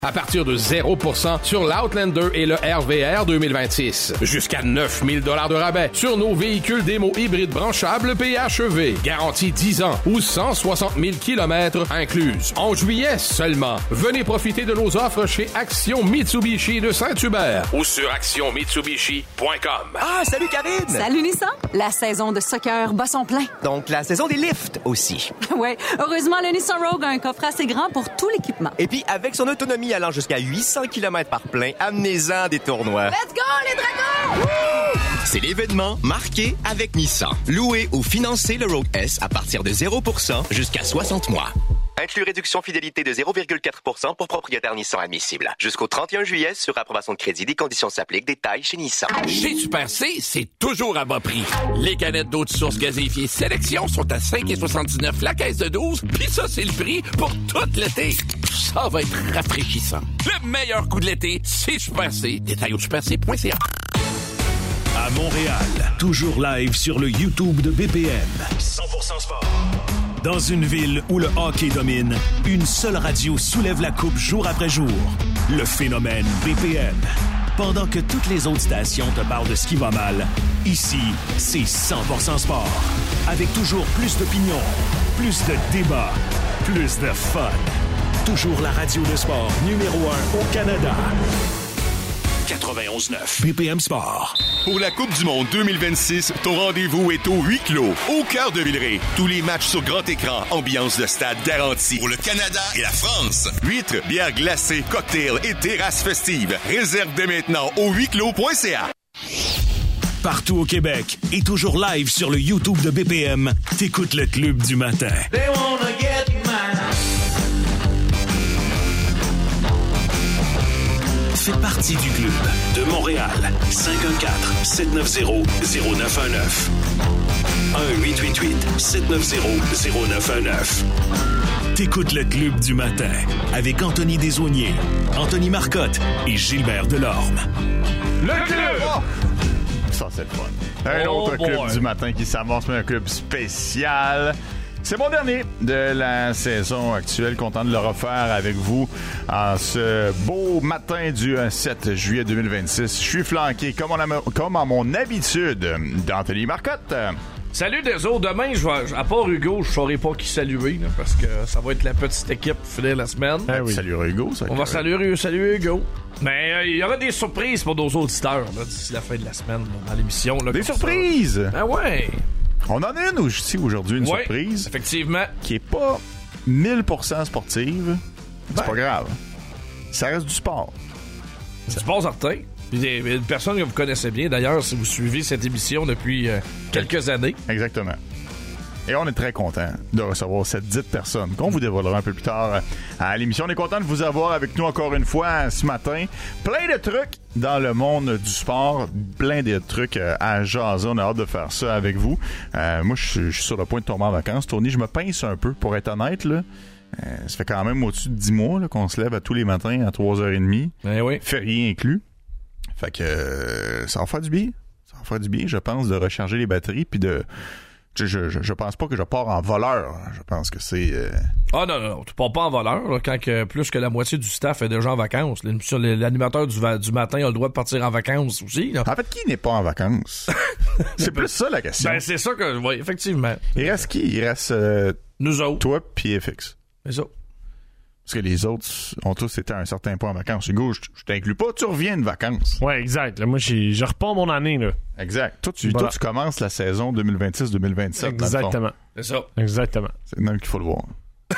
À partir de 0% sur l'Outlander et le RVR 2026. Jusqu'à 9 000 $ de rabais sur nos véhicules démo hybrides branchables PHEV. Garantie 10 ans ou 160 000 km incluses. En juillet seulement. Venez profiter de nos offres chez Action Mitsubishi de Saint-Hubert ou sur actionmitsubishi.com. Ah, salut Karine! Salut Nissan! La saison de soccer bat son plein. Donc, la saison des lifts aussi. Ouais, heureusement, le Nissan Rogue a un coffre assez grand pour tout l'équipement. Et puis, avec son autonomie allant jusqu'à 800 km par plein, amenez-en des tournois. Let's go, les dragons! C'est l'événement marqué avec Nissan. Louez ou financez le Rogue S à partir de 0% jusqu'à 60 mois. Inclus réduction fidélité de 0,4% pour propriétaire Nissan admissible. Jusqu'au 31 juillet, sur approbation de crédit, des conditions s'appliquent. Détails chez Nissan. Chez Super C, c'est toujours à bas prix. Les canettes d'eau de source gazéifiée Sélection sont à 5,79 la caisse de 12, puis ça, c'est le prix pour tout l'été. Ça va être rafraîchissant. Le meilleur coup de l'été, c'est Super C. Détails au superc.ca. À Montréal, toujours live sur le YouTube de BPM. 100% sport. Dans une ville où le hockey domine, une seule radio soulève la coupe jour après jour. Le phénomène BPM. Pendant que toutes les autres stations te parlent de ce qui va mal, ici, c'est 100% sport. Avec toujours plus d'opinions, plus de débats, plus de fun. Toujours la radio de sport numéro 1 au Canada. 91.9 BPM Sport. Pour la Coupe du Monde 2026, ton rendez-vous est au huis clos, au cœur de Villeray. Tous les matchs sur grand écran, ambiance de stade garantie. Pour le Canada et la France. Huîtres, bières glacées, cocktails et terrasses festives. Réserve dès maintenant au huisclos.ca. Partout au Québec et toujours live sur le YouTube de BPM, t'écoutes le Club du matin. They wanna get mine. Fais partie du club de Montréal. 514-790-0919. 1-888-790-0919. T'écoutes le Club du matin avec Anthony Desaulniers, Anthony Marcotte et Gilbert Delorme. Le club! Oh! Ça, c'est le fun. Un autre club du matin qui s'avance, mais un club spécial. C'est mon dernier de la saison actuelle. Content de le refaire avec vous en ce beau matin du 7 juillet 2026. Je suis flanqué, comme à mon habitude, d'Anthony Marcotte. Salut des autres. Demain, à part Hugo, je ne saurais pas qui saluer, là, parce que ça va être la petite équipe pour finir la semaine. Oui. Salut Hugo. On va saluer Hugo. Mais il y aura des surprises pour nos auditeurs là, d'ici la fin de la semaine là, dans l'émission. Là, des surprises? Ah ouais! On en a une aussi aujourd'hui, une surprise. Effectivement. Qui est pas 1000% sportive. C'est pas grave. Ça reste du sport. Du sport certain. Une personne que vous connaissez bien, d'ailleurs, si vous suivez cette émission depuis quelques années. Exactement. Et on est très content de recevoir cette dite personne qu'on vous dévoilera un peu plus tard à l'émission. On est content de vous avoir avec nous encore une fois ce matin. Plein de trucs dans le monde du sport, plein de trucs à jaser. On a hâte de faire ça avec vous. Moi, je suis sur le point de tomber en vacances. Tony, je me pince un peu, pour être honnête, là. Ça fait quand même au-dessus de 10 mois là, qu'on se lève à tous les matins à 3h30. Oui. Férié inclus. Fait que ça va faire du bien. Ça va faire du bien, je pense, de recharger les batteries puis de... Je pense pas que je pars en voleur. Je pense que c'est... Ah non, tu pars pas en voleur là, quand plus que la moitié du staff est déjà en vacances. L'animateur du matin a le droit de partir en vacances aussi. Là. En fait, qui n'est pas en vacances? C'est plus ça la question. Ben c'est ça que... Oui, effectivement. Il reste qui? Il reste... nous autres. Toi puis FX. C'est ça. Parce que les autres ont tous été à un certain point en vacances. Hugo, je t'inclus pas, tu reviens de vacances. Ouais, exact. Là, moi, je repars mon année. Là. Exact. Toi, tu commences la saison 2026-2027. Exactement. C'est ça. Exactement. C'est le même qu'il faut le voir.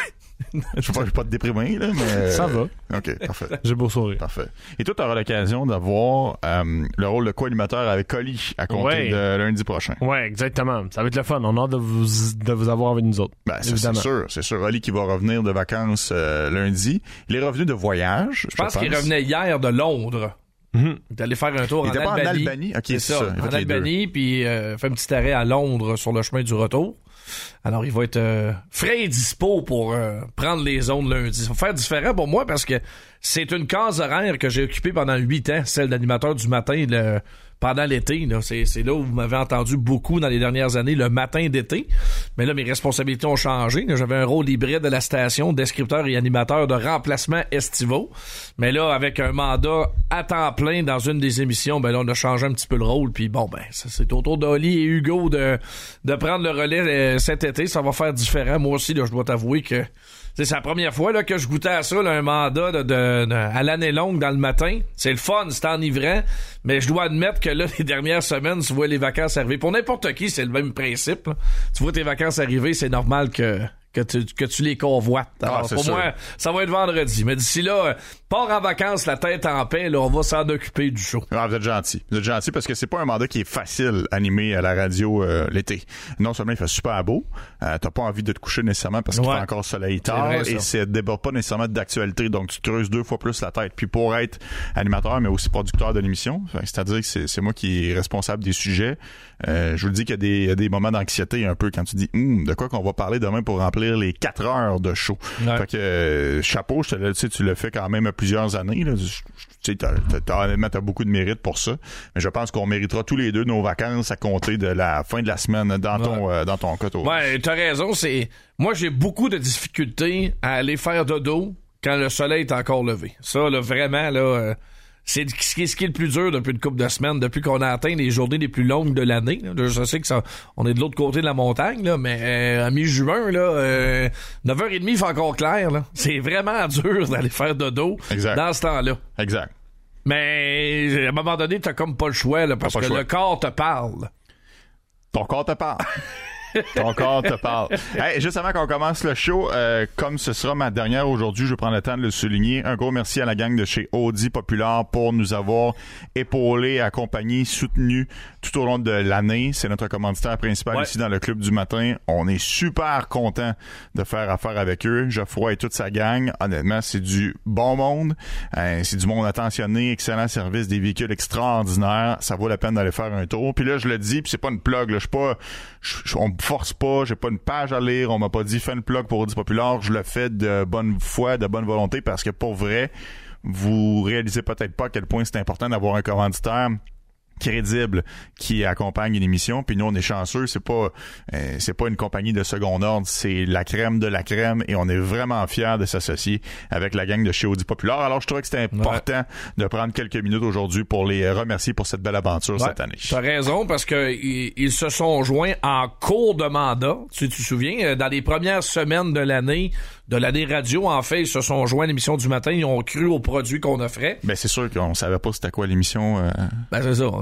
Je vais pas te déprimer, là, mais... Ça va. OK, parfait. J'ai beau sourire. Parfait. Et toi, tu auras l'occasion d'avoir le rôle de co-animateur avec Oli à compter de lundi prochain. Ouais, exactement. Ça va être le fun. On a hâte de vous avoir avec nous autres. Ben, c'est sûr. Oli qui va revenir de vacances lundi. Il est revenu de voyage, je pense qu'il revenait hier de Londres. Mm-hmm. Il est allé faire un tour en Albanie. En Albanie, puis fait un petit arrêt à Londres sur le chemin du retour. Alors, il va être frais et dispo pour prendre les ondes lundi. Ça va faire différent pour moi parce que c'est une case horaire que j'ai occupée pendant 8 ans, celle d'animateur du matin pendant l'été. Là. C'est là où vous m'avez entendu beaucoup dans les dernières années, le matin d'été. Mais là, mes responsabilités ont changé. J'avais un rôle hybride de la station, descripteur et animateur de remplacement estivaux. Mais là, avec un mandat à temps plein dans une des émissions, ben là, on a changé un petit peu le rôle. Puis bon, ben ça, c'est au tour d'Oli et Hugo de prendre le relais cet été. Ça va faire différent. Moi aussi, là, je dois t'avouer que c'est la première fois là, que je goûtais à ça, là, un mandat à l'année longue dans le matin. C'est le fun, c'est enivrant, mais je dois admettre que là, les dernières semaines, tu vois les vacances arriver. Pour n'importe qui, c'est le même principe. Là. Tu vois tes vacances arriver, c'est normal que tu les convoites. Alors, pour moi, ça va être vendredi. Mais d'ici là, pars en vacances, la tête en paix, là, on va s'en occuper du show. Ah, vous êtes gentil. Vous êtes gentil parce que c'est pas un mandat qui est facile animé à la radio l'été. Non seulement il fait super beau, t'as pas envie de te coucher nécessairement parce qu'il fait encore soleil tard et ça déborde pas nécessairement d'actualité, donc tu te creuses 2 fois plus la tête. Puis pour être animateur, mais aussi producteur de l'émission, c'est-à-dire que c'est moi qui est responsable des sujets, je vous le dis qu'il y a des moments d'anxiété un peu quand tu dis de quoi qu'on va parler demain pour remplir les 4 heures de show. Ouais. Fait que chapeau, tu le fais quand même plusieurs années. Là. T'as beaucoup de mérite pour ça. Mais je pense qu'on méritera tous les deux nos vacances à compter de la fin de la semaine dans ton cas. Ouais, t'as raison. Moi, j'ai beaucoup de difficultés à aller faire dodo quand le soleil est encore levé. Ça, là, vraiment, là... C'est ce qui est le plus dur depuis une couple de semaines, depuis qu'on a atteint les journées les plus longues de l'année. Là. Je sais que on est de l'autre côté de la montagne, là, mais à mi-juin, 9h30, il fait encore clair. Là. C'est vraiment dur d'aller faire dodo dans ce temps-là. Exact. Mais à un moment donné, t'as comme pas le choix, là, parce que le corps te parle. Ton corps te parle. Ton corps te parle. Hey, juste avant qu'on commence le show, comme ce sera ma dernière aujourd'hui, je vais prendre le temps de le souligner. Un gros merci à la gang de chez Audi Populaire pour nous avoir épaulés, accompagnés, soutenus tout au long de l'année. C'est notre commanditaire principal ici dans le Club du Matin. On est super content de faire affaire avec eux. Geoffroy et toute sa gang. Honnêtement, c'est du bon monde. C'est du monde attentionné, excellent service, des véhicules extraordinaires. Ça vaut la peine d'aller faire un tour. Puis là, je le dis, puis c'est pas une plug. Là, on me force pas, j'ai pas une page à lire, on m'a pas dit fais une plug pour Audi Populaire, je le fais de bonne foi, de bonne volonté parce que pour vrai, vous réalisez peut-être pas à quel point c'est important d'avoir un commanditaire crédible qui accompagne une émission. Puis nous, on est chanceux, c'est pas une compagnie de second ordre, c'est la crème de la crème et on est vraiment fiers de s'associer avec la gang de chez Audi Populaire. Alors, je trouvais que c'était important de prendre quelques minutes aujourd'hui pour les remercier pour cette belle aventure cette année. T'as raison, parce que ils se sont joints en cours de mandat. Tu te souviens, dans les premières semaines de l'année radio, en fait, ils se sont joints à l'émission du matin, ils ont cru aux produits qu'on offrait. Ben, c'est sûr qu'on savait pas c'était quoi l'émission. Ben, c'est ça.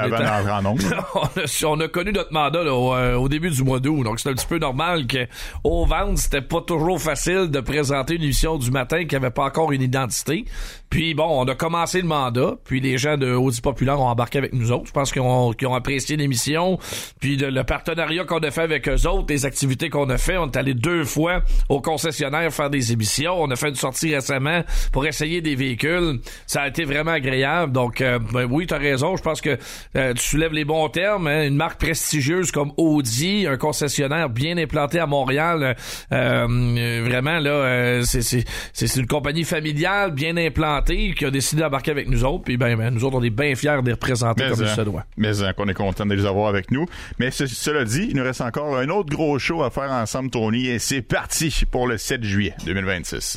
On a connu notre mandat là, au début du mois d'août, donc c'est un petit peu normal que au ventre, c'était pas toujours facile de présenter une émission du matin qui avait pas encore une identité. Puis bon, on a commencé le mandat, puis les gens de Audi Populaire ont embarqué avec nous autres. Je pense qu'ils ont apprécié l'émission, puis le partenariat qu'on a fait avec eux autres, les activités qu'on a fait. On est allé 2 fois au concessionnaire faire des émissions. On a fait une sortie récemment pour essayer des véhicules. Ça a été vraiment agréable. Donc, oui, t'as raison. Je pense que tu soulèves les bons termes. Hein. Une marque prestigieuse comme Audi, un concessionnaire bien implanté à Montréal. Vraiment, là, c'est une compagnie familiale, bien implantée, qui a décidé d'embarquer avec nous autres. Puis, nous autres, on est bien fiers de les représenter comme il se doit. Mais qu'on est content de les avoir avec nous. Mais cela dit, il nous reste encore un autre gros show à faire ensemble, Tony, et c'est parti pour le 7 juillet 2026.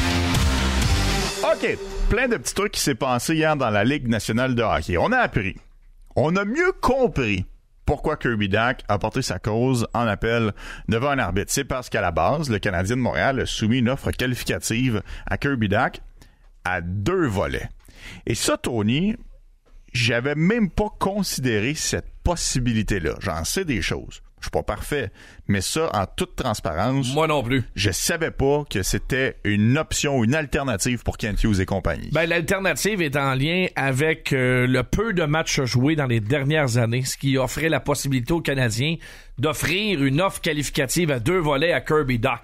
OK, plein de petits trucs qui s'est passé hier dans la Ligue nationale de hockey. On a mieux compris pourquoi Kirby Dach a porté sa cause en appel devant un arbitre. C'est parce qu'à la base, le Canadien de Montréal a soumis une offre qualificative à Kirby Dach à 2 volets. Et ça, Tony, j'avais même pas considéré cette possibilité-là. J'en sais des choses. Je suis pas parfait, mais ça, en toute transparence... Moi non plus. Je savais pas que c'était une option, une alternative pour Kent Hughes et compagnie. L'alternative est en lien avec le peu de matchs joués dans les dernières années, ce qui offrait la possibilité aux Canadiens d'offrir une offre qualificative à 2 volets à Kirby Dach.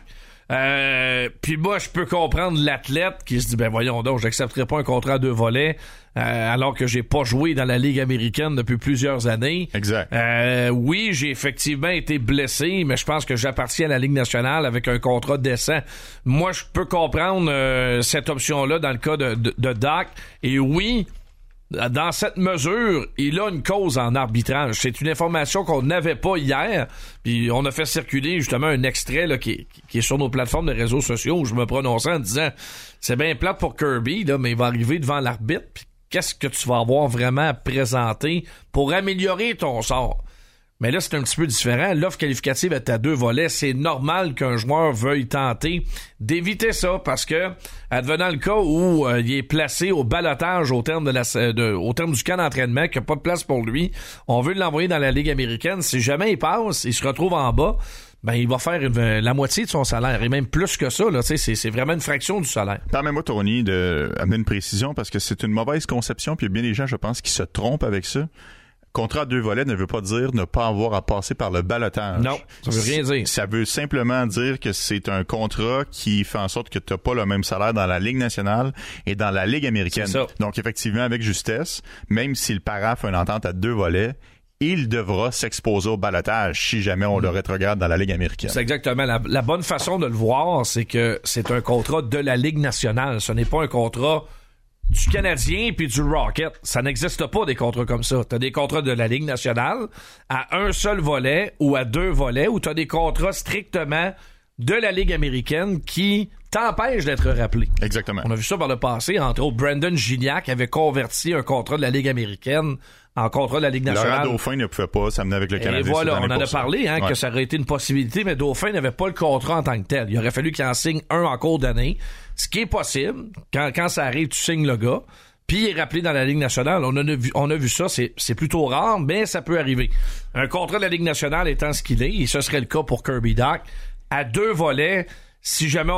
Puis moi, je peux comprendre l'athlète qui se dit, ben voyons donc, j'accepterai pas un contrat à 2 volets alors que j'ai pas joué dans la Ligue américaine depuis plusieurs années. Exact. Oui, j'ai effectivement été blessé, mais je pense que j'appartiens à la Ligue nationale avec un contrat décent. Moi, je peux comprendre cette option-là dans le cas de Dak. Et oui, dans cette mesure, il a une cause en arbitrage. C'est une information qu'on n'avait pas hier. Puis on a fait circuler justement un extrait là, qui est sur nos plateformes de réseaux sociaux où je me prononçais en disant c'est bien plate pour Kirby, là, mais il va arriver devant l'arbitre. Puis qu'est-ce que tu vas avoir vraiment à présenter pour améliorer ton sort? Mais là, c'est un petit peu différent. L'offre qualificative est à 2 volets. C'est normal qu'un joueur veuille tenter d'éviter ça parce que, advenant le cas où il est placé au ballottage au terme au terme du camp d'entraînement, qu'il n'y a pas de place pour lui, on veut l'envoyer dans la Ligue américaine. Si jamais il passe, il se retrouve en bas, ben il va faire la moitié de son salaire et même plus que ça. Là, c'est vraiment une fraction du salaire. Permets-moi, Tony, d'amener une précision parce que c'est une mauvaise conception puis il y a bien des gens, je pense, qui se trompent avec ça. Contrat à 2 volets ne veut pas dire ne pas avoir à passer par le ballottage. Non, ça veut rien dire. Ça veut simplement dire que c'est un contrat qui fait en sorte que tu n'as pas le même salaire dans la Ligue nationale et dans la Ligue américaine. C'est ça. Donc, effectivement, avec justesse, même si le parent fait une entente à 2 volets, il devra s'exposer au ballottage si jamais on le rétrograde dans la Ligue américaine. C'est exactement. La bonne façon de le voir, c'est que c'est un contrat de la Ligue nationale. Ce n'est pas un contrat du Canadien puis du Rocket. Ça n'existe pas des contrats comme ça. T'as des contrats de la Ligue nationale à un seul volet ou à 2 volets ou t'as des contrats strictement de la Ligue américaine qui t'empêchent d'être rappelé. Exactement. On a vu ça par le passé. Entre autres, Brandon Gignac avait converti un contrat de la Ligue américaine en contrat de la Ligue nationale. Laurent Dauphin ne pouvait pas s'amener avec le Canadien. Et voilà, on en a parlé, que ça aurait été une possibilité, mais Dauphin n'avait pas le contrat en tant que tel. Il aurait fallu qu'il en signe un en cours d'année, ce qui est possible. Quand ça arrive, tu signes le gars, puis il est rappelé dans la Ligue nationale. On a vu ça, c'est plutôt rare, mais ça peut arriver. Un contrat de la Ligue nationale étant ce qu'il est, et ce serait le cas pour Kirby Dach, à 2 volets, si jamais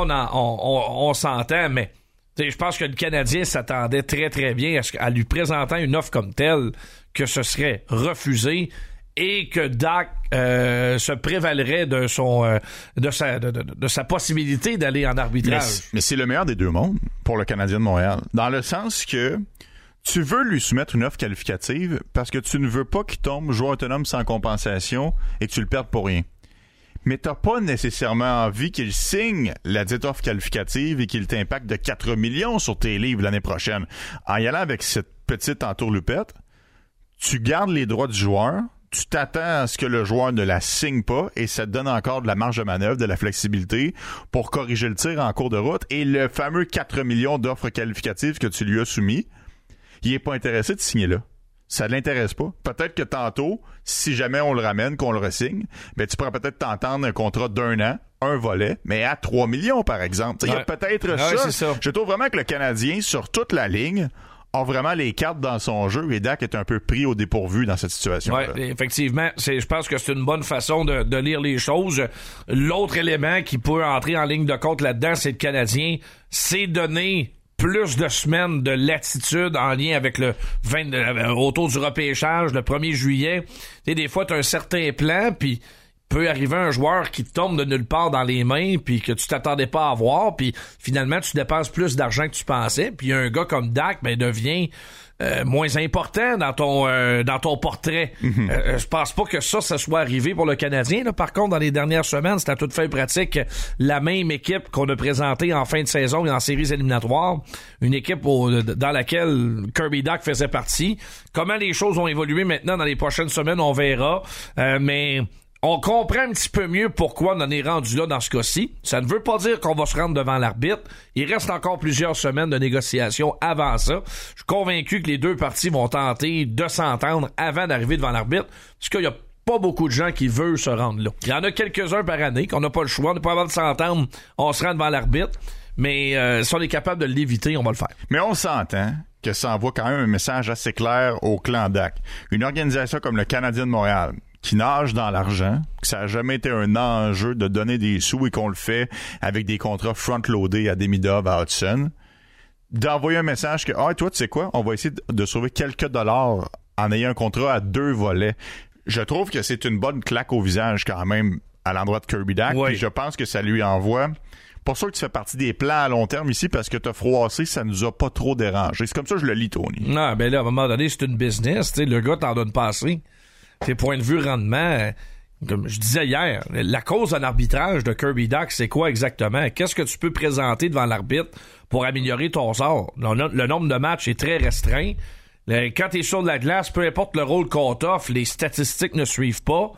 on s'entend, mais je pense que le Canadien s'attendait très, très bien à lui présentant une offre comme telle que ce serait refusé et que Dach se prévalerait de sa possibilité d'aller en arbitrage. Mais c'est le meilleur des deux mondes pour le Canadien de Montréal. Dans le sens que tu veux lui soumettre une offre qualificative parce que tu ne veux pas qu'il tombe joueur autonome sans compensation et que tu le perdes pour rien. Mais t'as pas nécessairement envie qu'il signe la dite offre qualificative et qu'il t'impacte de 4 millions sur tes livres l'année prochaine. En y allant avec cette petite entourloupette, tu gardes les droits du joueur, tu t'attends à ce que le joueur ne la signe pas et ça te donne encore de la marge de manœuvre, de la flexibilité pour corriger le tir en cours de route. Et le fameux 4 millions d'offres qualificatives que tu lui as soumis, il est pas intéressé de signer là. Ça ne l'intéresse pas. Peut-être que tantôt, si jamais on le ramène, qu'on le resigne, ben tu pourras peut-être t'entendre un contrat d'1 an, un volet, mais à 3 millions, par exemple. Il y a peut-être ça. Je trouve vraiment que le Canadien, sur toute la ligne, a vraiment les cartes dans son jeu et Dach est un peu pris au dépourvu dans cette situation. Oui, effectivement. Je pense que c'est une bonne façon de lire les choses. L'autre élément qui peut entrer en ligne de compte là-dedans, c'est le Canadien. C'est donner plus de semaines de latitude en lien avec le autour du repêchage le 1er juillet. Tu sais, des fois, tu as un certain plan, puis peut arriver un joueur qui te tombe de nulle part dans les mains, puis que tu t'attendais pas à voir, puis finalement, tu dépenses plus d'argent que tu pensais, puis un gars comme Dach devient moins important dans ton portrait. Je pense pas que ça soit arrivé pour le Canadien. Là. Par contre, dans les dernières semaines, c'est à toute fin pratique la même équipe qu'on a présentée en fin de saison et en séries éliminatoires. Une équipe dans laquelle Kirby Dach faisait partie. Comment les choses vont évoluer maintenant dans les prochaines semaines, on verra. Mais on comprend un petit peu mieux pourquoi on en est rendu là dans ce cas-ci. Ça ne veut pas dire qu'on va se rendre devant l'arbitre. Il reste encore plusieurs semaines de négociations avant ça. Je suis convaincu que les deux parties vont tenter de s'entendre avant d'arriver devant l'arbitre, parce qu'il y a pas beaucoup de gens qui veulent se rendre là. Il y en a quelques-uns par année qu'on n'a pas le choix. On n'est pas capable de s'entendre, on se rend devant l'arbitre. Mais si on est capable de l'éviter, on va le faire. Mais on s'entend que ça envoie quand même un message assez clair au clan Dach. Une organisation comme le Canadien de Montréal, qui nage dans l'argent, que ça n'a jamais été un enjeu de donner des sous et qu'on le fait avec des contrats front-loadés à Demidov, à Hudson, d'envoyer un message que, toi, tu sais quoi, on va essayer de sauver quelques dollars en ayant un contrat à 2 volets. Je trouve que c'est une bonne claque au visage quand même à l'endroit de Kirby Dach. Oui. Puis je pense que ça lui envoie... Pas sûr que tu fais partie des plans à long terme ici parce que t'as froissé, ça nous a pas trop dérangé. C'est comme ça que je le lis, Tony. Non, ben là, à un moment donné, c'est une business. T'sais, le gars t'en donne pas assez. Tes points de vue rendement, comme je disais hier, la cause d'un arbitrage de Kirby Dach, c'est quoi exactement? Qu'est-ce que tu peux présenter devant l'arbitre pour améliorer ton sort? Le nombre de matchs est très restreint. Quand t'es sur de la glace, peu importe le rôle qu'on t'offre, les statistiques ne suivent pas.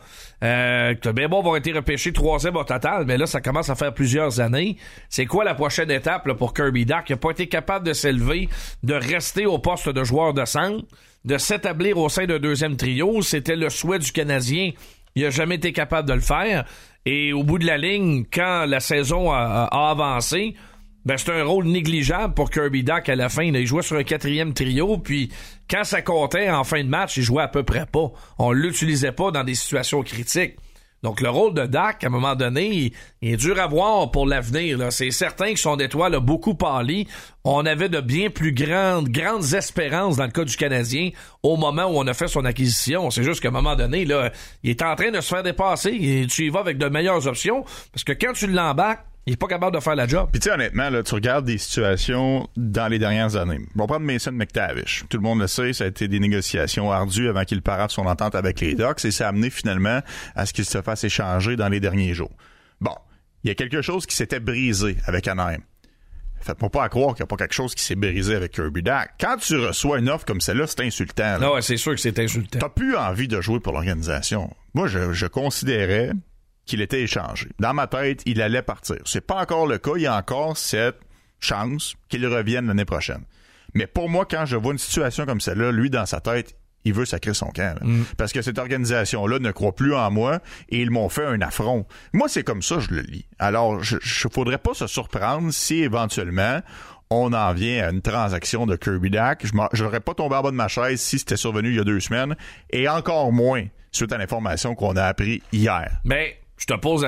T'as bien beau avoir été repêché 3e au total, mais là, ça commence à faire plusieurs années. C'est quoi la prochaine étape là, pour Kirby Dach? Il n'a pas été capable de s'élever, de rester au poste de joueur de centre, de s'établir au sein d'un deuxième trio. C'était le souhait du Canadien. Il n'a jamais été capable de le faire. Et au bout de la ligne, quand la saison a avancé... Ben, c'est un rôle négligeable pour Kirby Dach à la fin. Là, il jouait sur un 4e trio, puis quand ça comptait en fin de match, il jouait à peu près pas. On l'utilisait pas dans des situations critiques. Donc, le rôle de Dach, à un moment donné, il est dur à voir pour l'avenir. Là. C'est certain que son étoile a beaucoup pâli. On avait de bien plus grandes espérances dans le cas du Canadien au moment où on a fait son acquisition. C'est juste qu'à un moment donné, là, il est en train de se faire dépasser. Et tu y vas avec de meilleures options, parce que quand tu l'embarques, il est pas capable de faire la job. Puis tu sais, honnêtement, là, tu regardes des situations dans les dernières années. On va prendre Mason McTavish. Tout le monde le sait, ça a été des négociations ardues avant qu'il parade son entente avec les Ducks et ça a amené finalement à ce qu'il se fasse échanger dans les derniers jours. Bon, il y a quelque chose qui s'était brisé avec Anaheim. Faites-moi pas à croire qu'il n'y a pas quelque chose qui s'est brisé avec Kirby Dach. Quand tu reçois une offre comme celle-là, c'est insultant. Non, ouais, c'est sûr que c'est insultant. T'as plus envie de jouer pour l'organisation. Moi, je considérais qu'il était échangé. Dans ma tête, il allait partir. C'est pas encore le cas. Il y a encore cette chance qu'il revienne l'année prochaine. Mais pour moi, quand je vois une situation comme celle-là, lui, dans sa tête, il veut sacrer son camp. Parce que cette organisation-là ne croit plus en moi et ils m'ont fait un affront. Moi, c'est comme ça, je le lis. Alors, je faudrait pas se surprendre si éventuellement on en vient à une transaction de Kirby Dach. Je n'aurais pas tombé en bas de ma chaise si c'était survenu il y a 2 semaines et encore moins suite à l'information qu'on a appris hier. Mais je te pose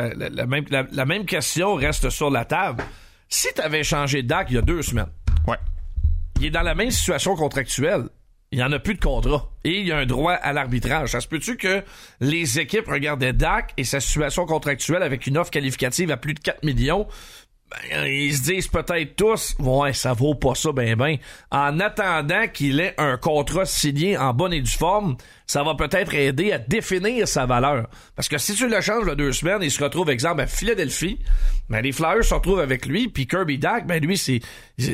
la même question reste sur la table. Si tu avais échangé Dach il y a 2 semaines, ouais, il est dans la même situation contractuelle. Il n'y en a plus de contrat. Et il y a un droit à l'arbitrage. Ça se peut-tu que les équipes regardaient Dach et sa situation contractuelle avec une offre qualificative à plus de 4 millions? Ben, ils se disent peut-être tous, ouais, ça vaut pas ça ben. En attendant qu'il ait un contrat signé en bonne et due forme, ça va peut-être aider à définir sa valeur. Parce que si tu le changes de 2 semaines, il se retrouve, exemple, à Philadelphie, ben, les Flyers se retrouvent avec lui, puis Kirby Dach, ben, lui, si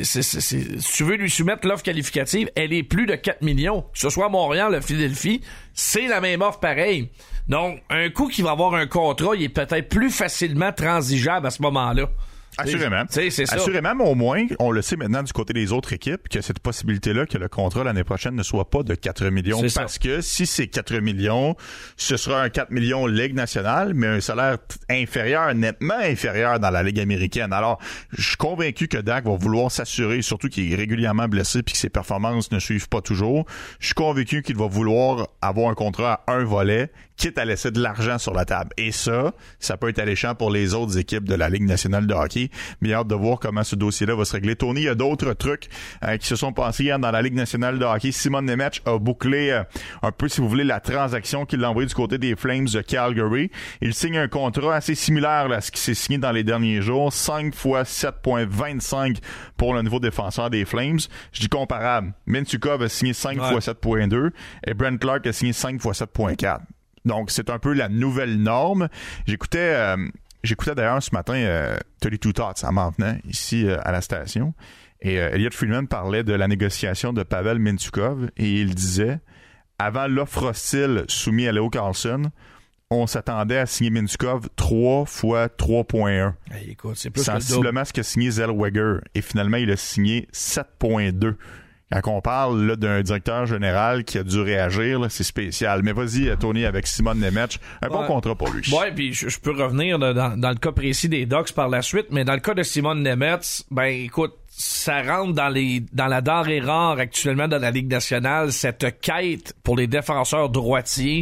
tu veux lui soumettre l'offre qualificative, elle est plus de 4 millions. Que ce soit à Montréal ou Philadelphie, c'est la même offre pareil. Donc, un coup qui va avoir un contrat, il est peut-être plus facilement transigeable à ce moment-là. Assurément. C'est ça. Assurément, mais au moins, on le sait maintenant du côté des autres équipes, que cette possibilité-là que le contrat l'année prochaine ne soit pas de 4 millions. C'est parce que si c'est 4 millions, ce sera un 4 millions Ligue nationale, mais un salaire inférieur, nettement inférieur dans la Ligue américaine. Alors, je suis convaincu que Dach va vouloir s'assurer, surtout qu'il est régulièrement blessé puis que ses performances ne suivent pas toujours. Je suis convaincu qu'il va vouloir avoir un contrat à un volet, quitte à laisser de l'argent sur la table. Et ça peut être alléchant pour les autres équipes de la Ligue nationale de hockey. Mais il y a hâte de voir comment ce dossier-là va se régler. Tony, il y a d'autres trucs qui se sont passés hier dans la Ligue nationale de hockey. Simon Nemec a bouclé un peu, si vous voulez, la transaction qu'il a envoyée du côté des Flames de Calgary. Il signe un contrat assez similaire à ce qui s'est signé dans les derniers jours. 5 fois 7,25 pour le nouveau défenseur des Flames. Je dis comparable. Mintyukov a signé 5 fois 7,2 et Brent Clark a signé 5 fois 7,4. Donc, c'est un peu la nouvelle norme. J'écoutais d'ailleurs ce matin 32 Thoughts en m'en venant ici à la station. Et Elliot Friedman parlait de la négociation de Pavel Mintyukov et il disait, avant l'offre hostile soumise à Leo Carlsson, on s'attendait à signer Mintyukov 3 fois 3,1. Hey, écoute, c'est plus sensiblement ce qu'a signé Zellweger. Et finalement, il a signé 7,2. Quand on parle là, d'un directeur général qui a dû réagir, là, c'est spécial. Mais vas-y, Tony, avec Simon Nemec, un bon contrat pour lui. Ouais, puis je peux revenir là, dans le cas précis des Ducks par la suite, mais dans le cas de Simon Nemec, ben écoute, ça rentre dans la denrée rare actuellement dans la Ligue nationale, cette quête pour les défenseurs droitiers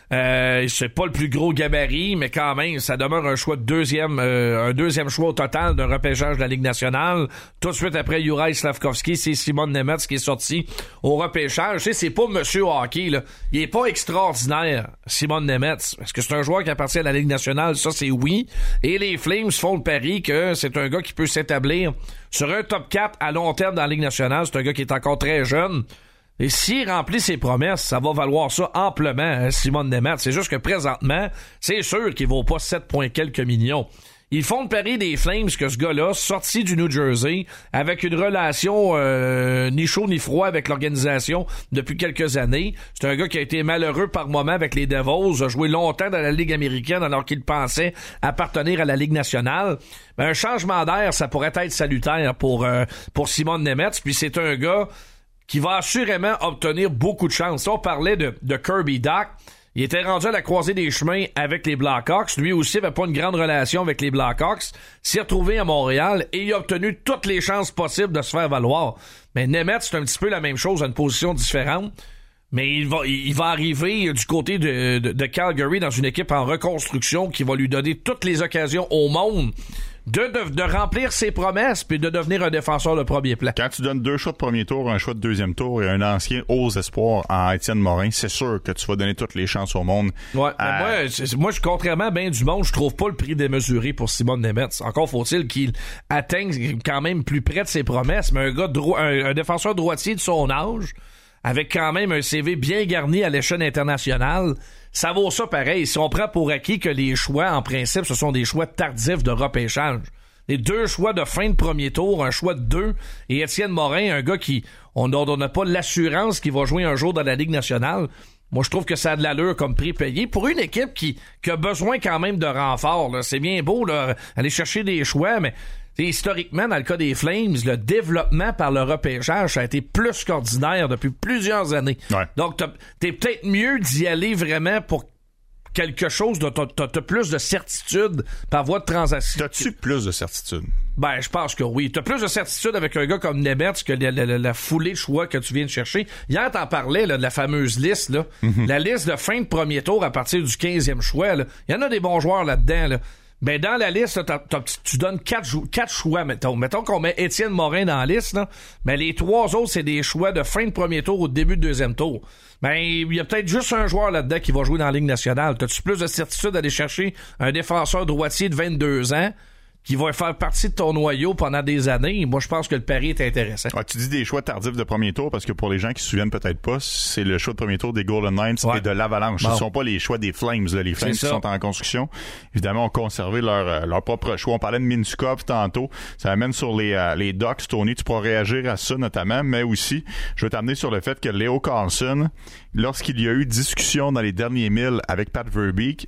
C'est pas le plus gros gabarit, mais quand même, ça demeure un choix de un deuxième choix au total d'un repêchage de la Ligue nationale. Tout de suite après Juraj Slafkovský, c'est Simon Nemec qui est sorti au repêchage. Tu sais, c'est pas monsieur hockey, là. Il est pas extraordinaire, Simon Nemec. Est-ce que c'est un joueur qui appartient à la Ligue nationale? Ça, c'est oui. Et les Flames font le pari que c'est un gars qui peut s'établir sur un top 4 à long terme dans la Ligue nationale. C'est un gars qui est encore très jeune. Et s'il remplit ses promesses, ça va valoir ça amplement, Simon Nemec. C'est juste que présentement, c'est sûr qu'il vaut pas 7 points quelques millions. Ils font le pari des Flames que ce gars-là, sorti du New Jersey, avec une relation ni chaud ni froid avec l'organisation depuis quelques années. C'est un gars qui a été malheureux par moment avec les Devils, a joué longtemps dans la Ligue américaine alors qu'il pensait appartenir à la Ligue nationale. Ben, un changement d'air, ça pourrait être salutaire pour Simon Nemec. Puis c'est un gars qui va assurément obtenir beaucoup de chance. Si on parlait de Kirby Dach, il était rendu à la croisée des chemins avec les Blackhawks. Lui aussi avait pas une grande relation avec les Blackhawks. S'est retrouvé à Montréal et il a obtenu toutes les chances possibles de se faire valoir. Mais Nemec, c'est un petit peu la même chose à une position différente. Mais il va arriver du côté de Calgary dans une équipe en reconstruction qui va lui donner toutes les occasions au monde de remplir ses promesses puis de devenir un défenseur de premier plan. Quand tu donnes 2 choix de premier tour, un choix de deuxième tour et un ancien aux espoirs en Étienne Morin, c'est sûr que tu vas donner toutes les chances au monde. Ouais, moi, contrairement à bien du monde, je trouve pas le prix démesuré pour Simon Nemec. Encore faut-il qu'il atteigne quand même plus près de ses promesses, mais un défenseur droitier de son âge, avec quand même un CV bien garni à l'échelle internationale, ça vaut ça pareil. Si on prend pour acquis que les choix, en principe, ce sont des choix tardifs de repêchage. Les 2 choix de fin de premier tour, un choix de 2, et Étienne Morin, un gars qui, on n'a pas l'assurance qu'il va jouer un jour dans la Ligue nationale. Moi, je trouve que ça a de l'allure comme prix payé pour une équipe qui a besoin quand même de renfort, là. C'est bien beau, là, aller chercher des choix, mais historiquement, dans le cas des Flames, le développement par le repêchage, ça a été plus qu'ordinaire depuis plusieurs années. Ouais. Donc, t'es peut-être mieux d'y aller vraiment pour quelque chose, t'as plus de certitude par voie de transaction. T'as-tu plus de certitude? Ben, je pense que oui. T'as plus de certitude avec un gars comme Nemec que la foulée de choix que tu viens de chercher. Hier, t'en parlais là, de la fameuse liste. Là. Mm-hmm. La liste de fin de premier tour à partir du 15e choix. Il y en a des bons joueurs là-dedans. Là. Ben, dans la liste, là, tu donnes 4 choix, mettons. Mettons qu'on met Étienne Morin dans la liste, là. Ben, les 3 autres, c'est des choix de fin de premier tour ou de début de deuxième tour. Ben, il y a peut-être juste un joueur là-dedans qui va jouer dans la Ligue nationale. T'as-tu plus de certitude d'aller chercher un défenseur droitier de 22 ans qui va faire partie de ton noyau pendant des années? Moi, je pense que le pari est intéressant. Ouais, tu dis des choix tardifs de premier tour parce que pour les gens qui se souviennent peut-être pas, c'est le choix de premier tour des Golden Knights et de l'Avalanche. Bon. Ce ne sont pas les choix des Flames. Là. Les Flames qui sont en construction, évidemment, ont conservé leur propre choix. On parlait de Minskov tantôt. Ça amène sur les Ducks. Tony, tu pourras réagir à ça notamment, mais aussi, je vais t'amener sur le fait que Leo Carlsson, lorsqu'il y a eu discussion dans les derniers milles avec Pat Verbeek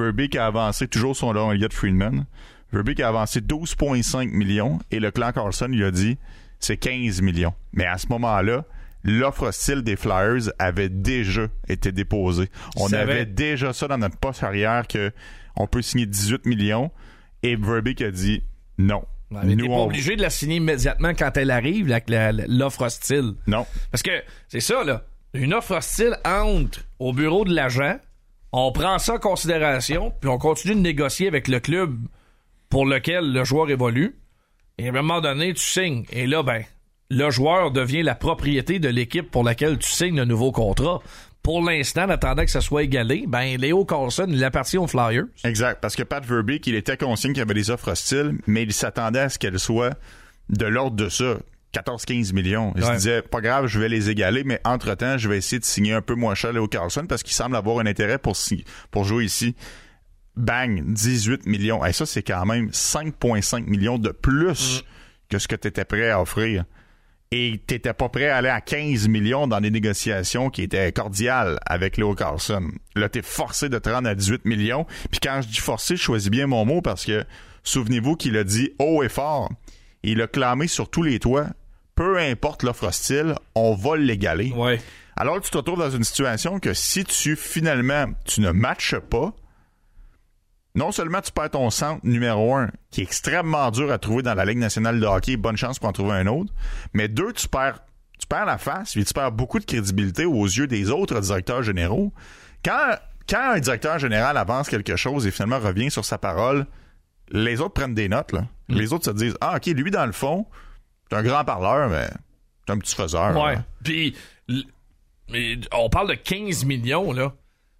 a avancé toujours son long Elliott Friedman. Verbeek a avancé 12,5 millions et le clan Carlson lui a dit c'est 15 millions. Mais à ce moment-là, l'offre hostile des Flyers avait déjà été déposée. On avait déjà ça dans notre poste arrière que on peut signer 18 millions et Verbeek a dit non. Mais t'es pas obligé de la signer immédiatement quand elle arrive, l'offre hostile. Non. Parce que c'est ça, là. Une offre hostile entre au bureau de l'agent, on prend ça en considération, puis on continue de négocier avec le club pour lequel le joueur évolue, et à un moment donné, tu signes. Et là, ben, le joueur devient la propriété de l'équipe pour laquelle tu signes le nouveau contrat. Pour l'instant, en attendant que ça soit égalé, ben, Leo Carlsson, il appartient aux Flyers. Exact, parce que Pat Verbeek, il était conscient qu'il y avait des offres hostiles, mais il s'attendait à ce qu'elles soient de l'ordre de ça. 14-15 millions. Il se disait, pas grave, je vais les égaler, mais entre-temps, je vais essayer de signer un peu moins cher Leo Carlsson parce qu'il semble avoir un intérêt pour jouer ici. Bang, 18 millions. Et ça, c'est quand même 5,5 millions de plus que ce que tu étais prêt à offrir. Et tu n'étais pas prêt à aller à 15 millions dans des négociations qui étaient cordiales avec Leo Carlsson. Là, tu es forcé de te rendre à 18 millions. Puis quand je dis forcé, je choisis bien mon mot parce que souvenez-vous qu'il a dit haut et fort. Il a clamé sur tous les toits. Peu importe l'offre hostile, on va l'égaler. Ouais. Alors tu te retrouves dans une situation que si tu ne matches pas, non seulement tu perds ton centre numéro 1, qui est extrêmement dur à trouver dans la Ligue nationale de hockey, bonne chance pour en trouver un autre, mais 2, tu perds la face, puis tu perds beaucoup de crédibilité aux yeux des autres directeurs généraux. Quand quand un directeur général avance quelque chose et finalement revient sur sa parole, les autres prennent des notes, là. Les autres se disent, ah, OK, lui, dans le fond, c'est un grand parleur, mais c'est un petit faiseur. Ouais. Là. Puis, on parle de 15 millions, là.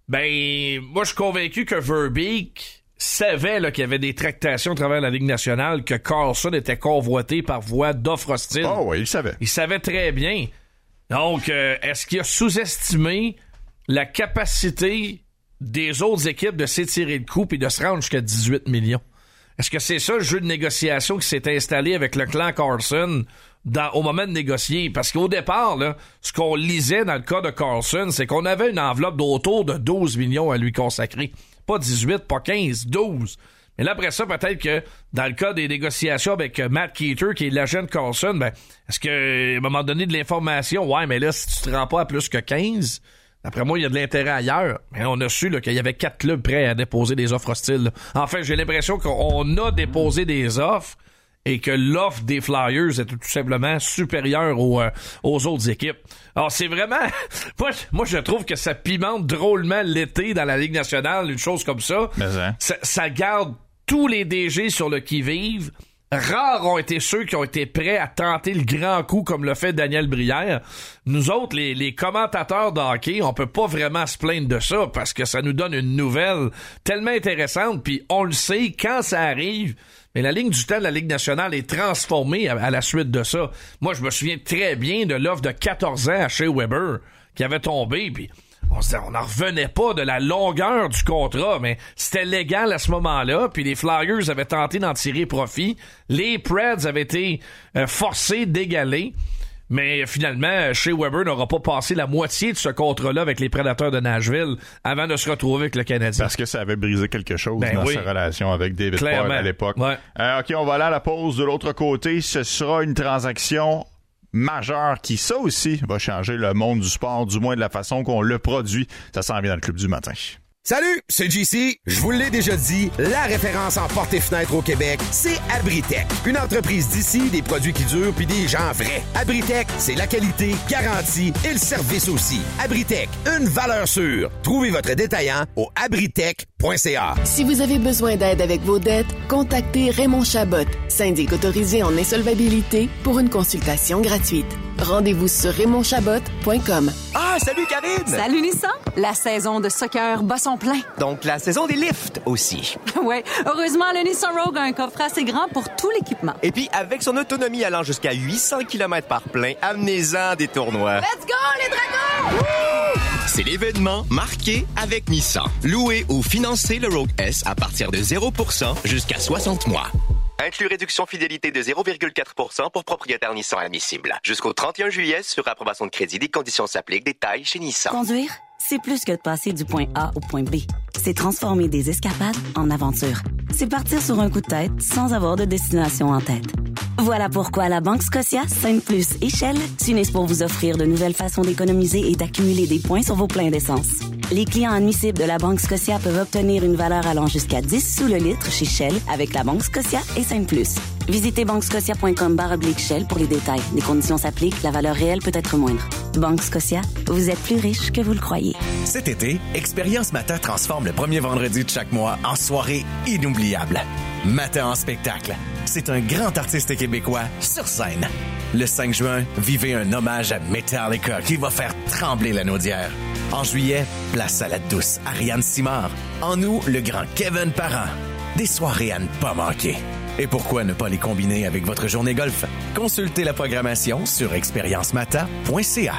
Ben, moi, je suis convaincu que Verbeek savait là, qu'il y avait des tractations à travers la Ligue nationale, que Karlsson était convoité par voie d'offre hostile. Oh oui, il savait. Il savait très bien. Donc, est-ce qu'il a sous-estimé la capacité des autres équipes de s'étirer le coup et de se rendre jusqu'à 18 millions? Est-ce que c'est ça le jeu de négociation qui s'est installé avec le clan Karlsson au moment de négocier? Parce qu'au départ, là, ce qu'on lisait dans le cas de Karlsson, c'est qu'on avait une enveloppe d'autour de 12 millions à lui consacrer. Pas 18, pas 15, 12. Mais là, après ça, peut-être que dans le cas des négociations avec Matt Keeter, qui est l'agent de Karlsson, ben, est-ce qu'à un moment donné de l'information, ouais, mais là, si tu te rends pas à plus que 15, d'après moi, il y a de l'intérêt ailleurs. Mais on a su là, qu'il y avait 4 clubs prêts à déposer des offres hostiles. Là. Enfin, j'ai l'impression qu'on a déposé des offres et que l'offre des Flyers est tout simplement supérieure aux autres équipes. Alors, c'est vraiment... Moi, je trouve que ça pimente drôlement l'été dans la Ligue nationale, une chose comme ça. Mais ça garde tous les DG sur le qui-vive. Rares ont été ceux qui ont été prêts à tenter le grand coup comme le fait Daniel Brière. Nous autres, les commentateurs de hockey, on peut pas vraiment se plaindre de ça parce que ça nous donne une nouvelle tellement intéressante, puis on le sait, quand ça arrive, mais la ligne du temps de la Ligue nationale est transformée à la suite de ça. Moi, je me souviens très bien de l'offre de 14 ans à Shea Weber qui avait tombé, puis on n'en revenait pas de la longueur du contrat, mais c'était légal à ce moment-là, puis les Flyers avaient tenté d'en tirer profit. Les Preds avaient été forcés d'égaler, mais finalement, Shea Weber n'aura pas passé la moitié de ce contrat-là avec les Prédateurs de Nashville avant de se retrouver avec le Canadien. Parce que ça avait brisé quelque chose dans sa relation avec David Poile à l'époque. Ouais. OK, on va aller à la pause. De l'autre côté, ce sera une transaction majeur qui, ça aussi, va changer le monde du sport, du moins de la façon qu'on le produit. Ça s'en vient dans le Club du matin. Salut, c'est JC. Je vous l'ai déjà dit, la référence en portes et fenêtres au Québec, c'est Abritech. Une entreprise d'ici, des produits qui durent puis des gens vrais. Abritech, c'est la qualité, garantie et le service aussi. Abritech, une valeur sûre. Trouvez votre détaillant au abritech.ca. Si vous avez besoin d'aide avec vos dettes, contactez Raymond Chabot, syndic autorisé en insolvabilité, pour une consultation gratuite. Rendez-vous sur RaymondChabot.com. Ah, salut Karine! Salut Nissan! La saison de soccer bat son plein. Donc la saison des lifts aussi. Oui, heureusement, le Nissan Rogue a un coffre assez grand pour tout l'équipement. Et puis, avec son autonomie allant jusqu'à 800 km par plein, amenez-en des tournois. Let's go, les dragons! Woo! C'est l'événement marqué avec Nissan. Louez ou financez le Rogue S à partir de 0% jusqu'à 60 mois. Inclus réduction fidélité de 0,4% pour propriétaire Nissan admissible. Jusqu'au 31 juillet sur approbation de crédit. Des conditions s'appliquent. Détails chez Nissan. Conduire, c'est plus que de passer du point A au point B. C'est transformer des escapades en aventures. C'est partir sur un coup de tête sans avoir de destination en tête. Voilà pourquoi la Banque Scotia, Sainte-Plus et Shell s'unissent pour vous offrir de nouvelles façons d'économiser et d'accumuler des points sur vos pleins d'essence. Les clients admissibles de la Banque Scotia peuvent obtenir une valeur allant jusqu'à 10 sous le litre chez Shell avec la Banque Scotia et Sainte-Plus. Visitez banquescotia.com/Shell pour les détails. Les conditions s'appliquent, la valeur réelle peut être moindre. Banque Scotia, vous êtes plus riche que vous le croyez. Cet été, Expérience Matin transforme le premier vendredi de chaque mois en soirée inoubliable. Matin en spectacle. C'est un grand artiste québécois sur scène. Le 5 juin, vivez un hommage à Metallica qui va faire trembler la naudière. En juillet, place à la douce Ariane Simard. En août, le grand Kevin Parent. Des soirées à ne pas manquer. Et pourquoi ne pas les combiner avec votre journée golf? Consultez la programmation sur expériencemata.ca.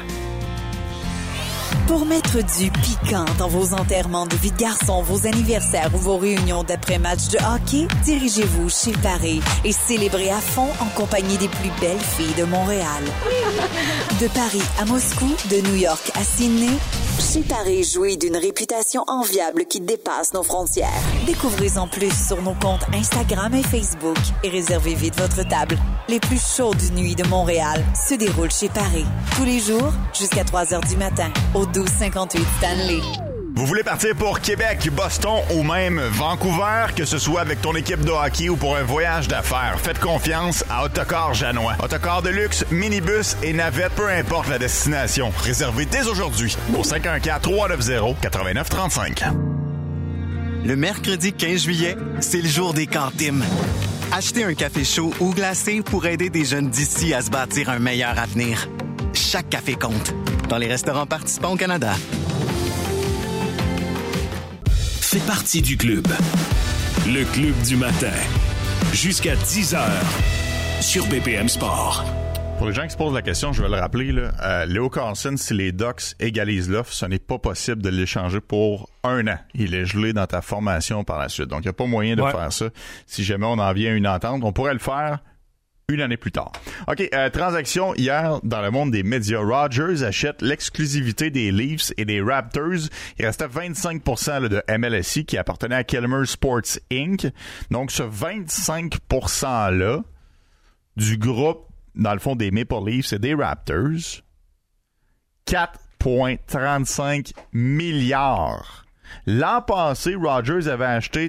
Pour mettre du piquant dans vos enterrements de vie de garçon, vos anniversaires ou vos réunions d'après-match de hockey, dirigez-vous chez Paris et célébrez à fond en compagnie des plus belles filles de Montréal. De Paris à Moscou, de New York à Sydney, chez Paris jouit d'une réputation enviable qui dépasse nos frontières. Découvrez-en plus sur nos comptes Instagram et Facebook et réservez vite votre table. Les plus chaudes nuits de Montréal se déroulent chez Paris. Tous les jours, jusqu'à 3 heures du matin, au 1258 Stanley. Vous voulez partir pour Québec, Boston ou même Vancouver, que ce soit avec ton équipe de hockey ou pour un voyage d'affaires, faites confiance à Autocar Janois. Autocar de luxe, minibus et navette, peu importe la destination. Réservez dès aujourd'hui au 514-390-8935. Le mercredi 15 juillet, c'est le jour des Centimes. Achetez un café chaud ou glacé pour aider des jeunes d'ici à se bâtir un meilleur avenir. Chaque café compte. Dans les restaurants participants au Canada. Fais partie du club. Le club du matin. Jusqu'à 10h sur BPM Sport. Pour les gens qui se posent la question, je vais le rappeler, là, Léo Carlson, si les Ducks égalisent l'offre, ce n'est pas possible de l'échanger pour 1 an. Il est gelé dans ta formation par la suite. Donc, il n'y a pas moyen de faire ça. Si jamais on en vient à une entente, on pourrait le faire 1 année plus tard. OK, transaction hier dans le monde des médias. Rogers achète l'exclusivité des Leafs et des Raptors. Il restait 25% là, de MLSE qui appartenait à Kelmer Sports Inc. Donc, ce 25%-là du groupe, dans le fond, des Maple Leafs et des Raptors, 4,35 milliards. L'an passé, Rogers avait acheté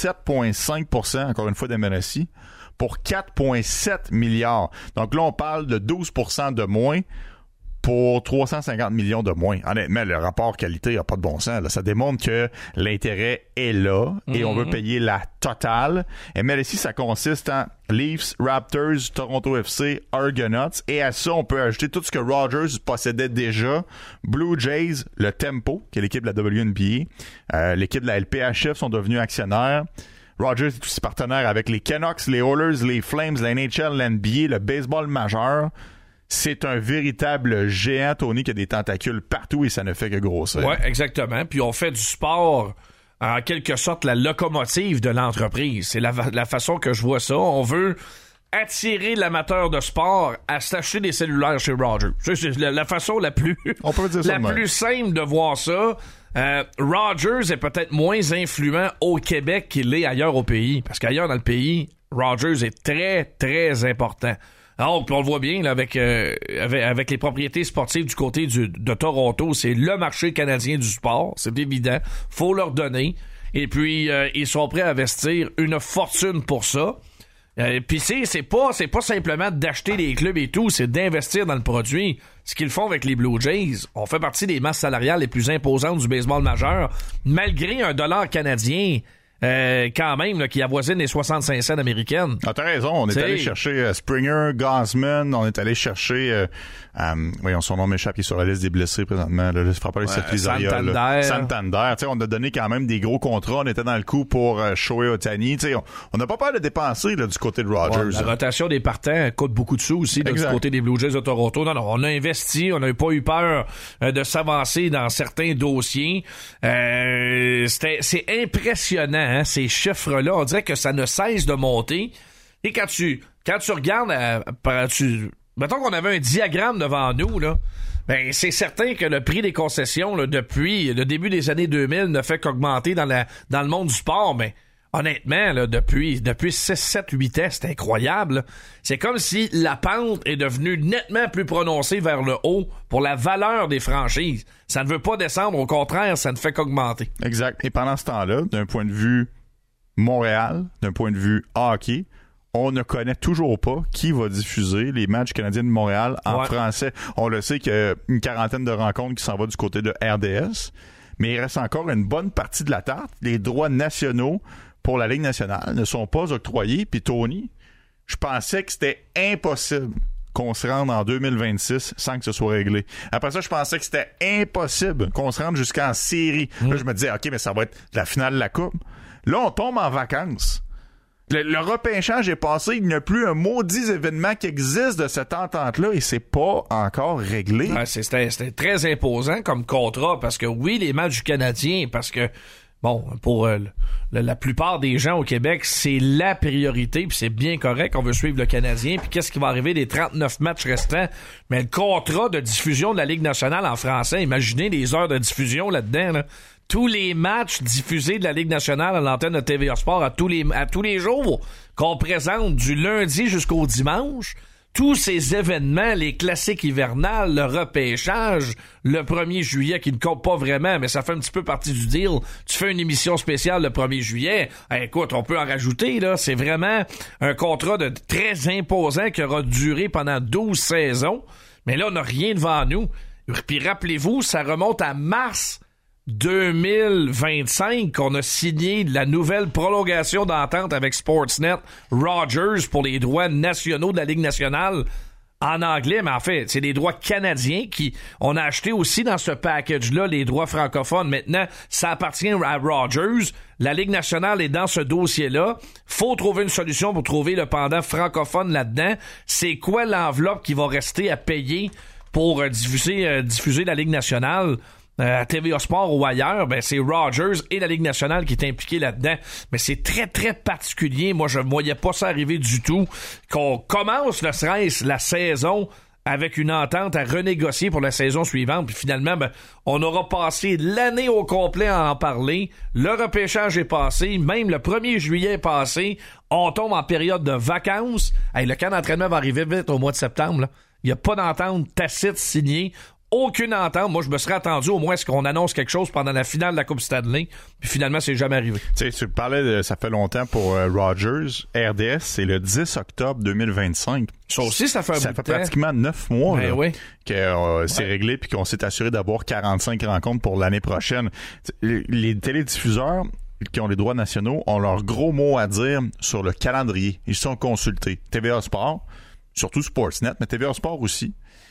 37,5%, encore une fois, d'MLSE, pour 4,7 milliards. Donc là, on parle de 12% de moins pour 350 millions de moins. Honnêtement, le rapport qualité n'a pas de bon sens. Là. Ça démontre que l'intérêt est là et on veut payer la totale. Mais ici, ça consiste en Leafs, Raptors, Toronto FC, Argonauts. Et à ça, on peut ajouter tout ce que Rogers possédait déjà. Blue Jays, le Tempo, qui est l'équipe de la WNBA. L'équipe de la LPHF sont devenus actionnaires. Rogers est aussi partenaire avec les Canucks, les Oilers, les Flames, la NHL, l'NBA, le baseball majeur. C'est un véritable géant, Tony, qui a des tentacules partout et ça ne fait que grossir. Oui, exactement. Puis on fait du sport, en quelque sorte, la locomotive de l'entreprise. C'est la façon que je vois ça. On veut attirer l'amateur de sport à s'acheter des cellulaires chez Rogers. C'est la façon la plus, on peut dire ça plus simple de voir ça. Rogers est peut-être moins influent au Québec qu'il l'est ailleurs au pays. Parce qu'ailleurs dans le pays, Rogers est très, très important. Alors, on le voit bien là, avec les propriétés sportives du côté de Toronto. C'est le marché canadien du sport. C'est évident. Faut leur donner. Et puis, ils sont prêts à investir une fortune pour ça. Puis c'est pas simplement d'acheter des clubs et tout, c'est d'investir dans le produit. Ce qu'ils font avec les Blue Jays, on fait partie des masses salariales les plus imposantes du baseball majeur, malgré un dollar canadien quand même là, qui avoisine les 65 cents américaines. Ah, t'as raison, on est allé chercher Springer, Gausman, on est allé chercher voyons, son nom m'échappe, il est sur la liste des blessés présentement, là, je ne ferai pas les Santander. T'sais, on a donné quand même des gros contrats, on était dans le coup pour Shohei Ohtani, on n'a pas peur de dépenser là, du côté de Rogers. La rotation des partants coûte beaucoup de sous aussi là, du côté des Blue Jays de Toronto. Non, on a investi, on n'a pas eu peur de s'avancer dans certains dossiers. C'est impressionnant. Hein, ces chiffres-là, on dirait que ça ne cesse de monter. Et quand tu regardes, mettons qu'on avait un diagramme devant nous, là, ben c'est certain que le prix des concessions là, depuis le début des années 2000 ne fait qu'augmenter dans le monde du sport. Mais honnêtement, là, depuis 6, 7, 8 ans, c'est incroyable. Là. C'est comme si la pente est devenue nettement plus prononcée vers le haut pour la valeur des franchises. Ça ne veut pas descendre, au contraire, ça ne fait qu'augmenter. Exact. Et pendant ce temps-là, d'un point de vue Montréal, d'un point de vue hockey, on ne connaît toujours pas qui va diffuser les matchs canadiens de Montréal en français. On le sait qu'il y a une quarantaine de rencontres qui s'en va du côté de RDS, mais il reste encore une bonne partie de la tarte. Les droits nationaux pour la Ligue nationale ne sont pas octroyés. Puis Tony, je pensais que c'était impossible qu'on se rende en 2026 sans que ce soit réglé. Après ça, je pensais que c'était impossible qu'on se rende jusqu'en série. Là, je me disais, OK, mais ça va être la finale de la Coupe. Là, on tombe en vacances. Le repêchage est passé. Il n'y a plus un maudit événement qui existe de cette entente-là et c'est pas encore réglé. Ouais, c'était très imposant comme contrat parce que oui, les matchs du Canadien, parce que bon, pour la plupart des gens au Québec, c'est la priorité, puis c'est bien correct, on veut suivre le Canadien, puis qu'est-ce qui va arriver des 39 matchs restants? Mais le contrat de diffusion de la Ligue nationale en français, imaginez les heures de diffusion là-dedans, là. Tous les matchs diffusés de la Ligue nationale à l'antenne de TVA Sport à tous les jours, qu'on présente du lundi jusqu'au dimanche, tous ces événements, les classiques hivernales, le repêchage, le 1er juillet qui ne compte pas vraiment, mais ça fait un petit peu partie du deal. Tu fais une émission spéciale le 1er juillet. Écoute, on peut en rajouter, là. C'est vraiment un contrat de très imposant qui aura duré pendant 12 saisons. Mais là, on n'a rien devant nous. Puis rappelez-vous, ça remonte à mars 2025 qu'on a signé la nouvelle prolongation d'entente avec Sportsnet Rogers pour les droits nationaux de la Ligue nationale en anglais, mais en fait, c'est des droits canadiens qui on a acheté aussi dans ce package-là, les droits francophones. Maintenant, ça appartient à Rogers. La Ligue nationale est dans ce dossier-là. Faut trouver une solution pour trouver le pendant francophone là-dedans. C'est quoi l'enveloppe qui va rester à payer pour diffuser la Ligue nationale? À TVA Sport ou ailleurs, ben c'est Rogers et la Ligue nationale qui est impliquée là-dedans. Mais c'est très, très particulier. Moi, je ne voyais pas ça arriver du tout. Qu'on commence ne serait-ce la saison avec une entente à renégocier pour la saison suivante. Puis finalement, ben, on aura passé l'année au complet à en parler. Le repêchage est passé. Même le 1er juillet est passé. On tombe en période de vacances. Hey, le camp d'entraînement va arriver vite au mois de septembre, là. Il n'y a pas d'entente tacite signée. Aucune entente. Moi, je me serais attendu au moins à ce qu'on annonce quelque chose pendant la finale de la Coupe Stanley. Puis finalement, c'est jamais arrivé. Tu sais, tu parlais de ça fait longtemps pour Rogers. RDS, c'est le 10 octobre 2025. Ça aussi, ça fait un bout de temps. Ça fait pratiquement 9 mois ben oui. que c'est réglé puis qu'on s'est assuré d'avoir 45 rencontres pour l'année prochaine. Les télédiffuseurs qui ont les droits nationaux ont leur gros mot à dire sur le calendrier. Ils sont consultés. TVA Sport, surtout Sportsnet, mais TVA Sport aussi.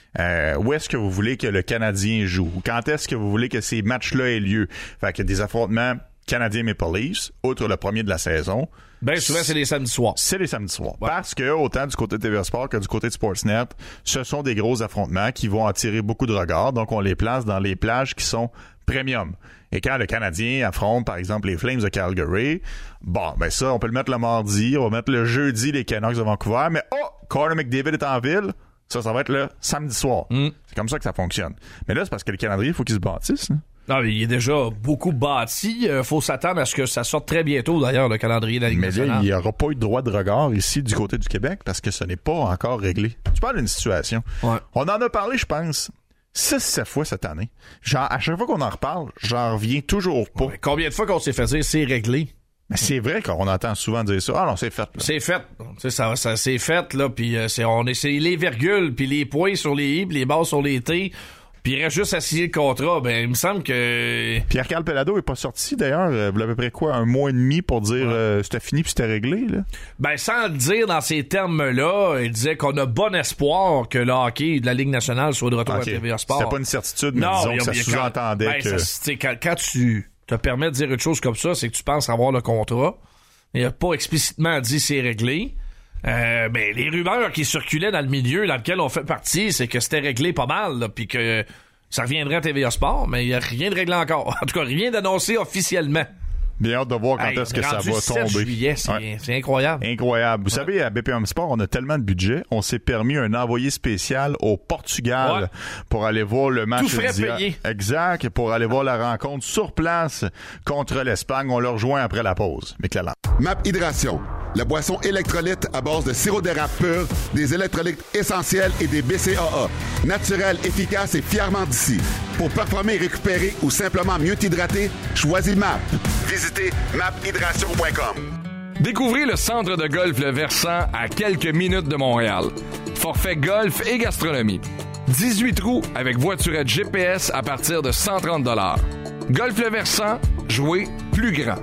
Où est-ce que vous voulez que le Canadien joue? Quand est-ce que vous voulez que ces matchs-là aient lieu? Fait qu'il y a des affrontements Canadiens Maple Leafs, outre le premier de la saison. Ben souvent, c'est les samedis soirs. C'est les samedis soirs. Ouais. Parce que, autant du côté de TVA Sport que du côté de Sportsnet, ce sont des gros affrontements qui vont attirer beaucoup de regards. Donc, on les place dans les plages qui sont premium. Et quand le Canadien affronte, par exemple, les Flames de Calgary, bon, ben ça, on peut le mettre le mardi, on va mettre le jeudi les Canucks de Vancouver, mais Connor McDavid est en ville. Ça va être le samedi soir. C'est comme ça que ça fonctionne. Mais là, c'est parce que le calendrier, il faut qu'il se bâtisse. Hein? Non, mais il est déjà beaucoup bâti. Faut s'attendre à ce que ça sorte très bientôt, d'ailleurs, le calendrier de la Ligue nationale. Mais là, il n'y aura pas eu de droit de regard ici du côté du Québec parce que ce n'est pas encore réglé. Tu parles d'une situation. Ouais. On en a parlé, je pense, 6-7 fois cette année. Genre, à chaque fois qu'on en reparle, j'en reviens toujours pas. Ouais, combien de fois qu'on s'est fait dire c'est réglé? Mais c'est vrai qu'on entend souvent dire ça. Ah non, c'est fait. Là. C'est fait. Ça c'est fait, là. Puis c'est les virgules, puis les points sur les i, puis les barres sur les t. Puis il reste juste à signer le contrat. Ben, il me semble que... Pierre-Carl Pellado est pas sorti, d'ailleurs. Il y a à peu près quoi, 1 mois et demi pour dire c'était fini puis c'était réglé, là? Ben, sans le dire dans ces termes-là, il disait qu'on a bon espoir que le hockey de la Ligue nationale soit de retour à TVA Sport. C'était pas une certitude, mais disons que ça sous-entendait que... Quand tu te permets de dire une chose comme ça, c'est que tu penses avoir le contrat. Il n'a pas explicitement dit c'est réglé. Ben, les rumeurs qui circulaient dans le milieu dans lequel on fait partie, c'est que c'était réglé pas mal, puis que ça reviendrait à TVA Sport, mais il n'y a rien de réglé encore. En tout cas, rien d'annoncé officiellement. Bien hâte de voir quand est-ce que ça va 7 tomber. Juillet, c'est incroyable. Incroyable. Vous savez, à BPM Sport, on a tellement de budget, on s'est permis un envoyé spécial au Portugal pour aller voir le match. Tout frais payé. Exact, pour aller voir la rencontre sur place contre l'Espagne. On le rejoint après la pause. MAP Hydration, la boisson électrolyte à base de sirop d'érable pur, des électrolytes essentiels et des BCAA. Naturel, efficace et fièrement d'ici. Pour performer, récupérer ou simplement mieux t'hydrater, choisis MAP. Visitez maphydration.com. Découvrez le centre de golf Le Versant à quelques minutes de Montréal. Forfait golf et gastronomie. 18 trous avec voiturette GPS à partir de 130 $. Golf Le Versant, jouez plus grand.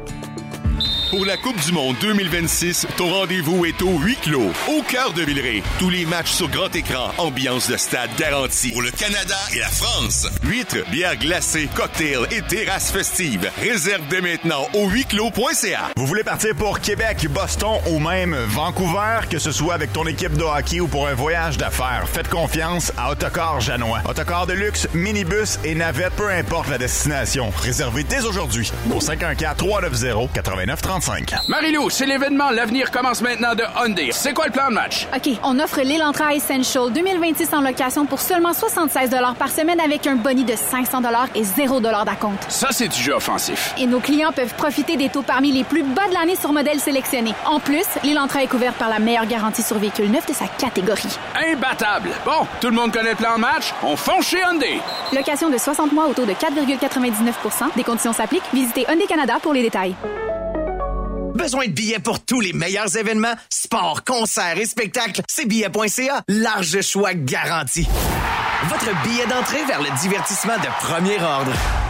Pour la Coupe du Monde 2026, ton rendez-vous est au huis clos, au cœur de Villeray. Tous les matchs sur grand écran, ambiance de stade garantie. Pour le Canada et la France, huîtres, bières glacées, cocktails et terrasses festives. Réserve dès maintenant au huisclos.ca. Vous voulez partir pour Québec, Boston ou même Vancouver, que ce soit avec ton équipe de hockey ou pour un voyage d'affaires, faites confiance à Autocar Janois. Autocar de luxe, minibus et navette, peu importe la destination. Réservez dès aujourd'hui au 514-390-8935. 55. Marie-Lou, c'est l'événement L'avenir commence maintenant de Hyundai. C'est quoi le plan de match? OK, on offre l'Elantra Essential 2026 en location pour seulement 76 $ par semaine avec un boni de 500 $ et 0 $ d'acompte. Ça, c'est du jeu offensif. Et nos clients peuvent profiter des taux parmi les plus bas de l'année sur modèles sélectionnés. En plus, l'Elantra est couvert par la meilleure garantie sur véhicule neuf de sa catégorie. Imbattable! Bon, tout le monde connaît le plan de match? On fonce chez Hyundai! Location de 60 mois au taux de 4,99 %. Des conditions s'appliquent. Visitez Hyundai Canada pour les détails. Besoin de billets pour tous les meilleurs événements? Sport, concerts et spectacles? C'est billets.ca. Large choix garanti. Votre billet d'entrée vers le divertissement de premier ordre.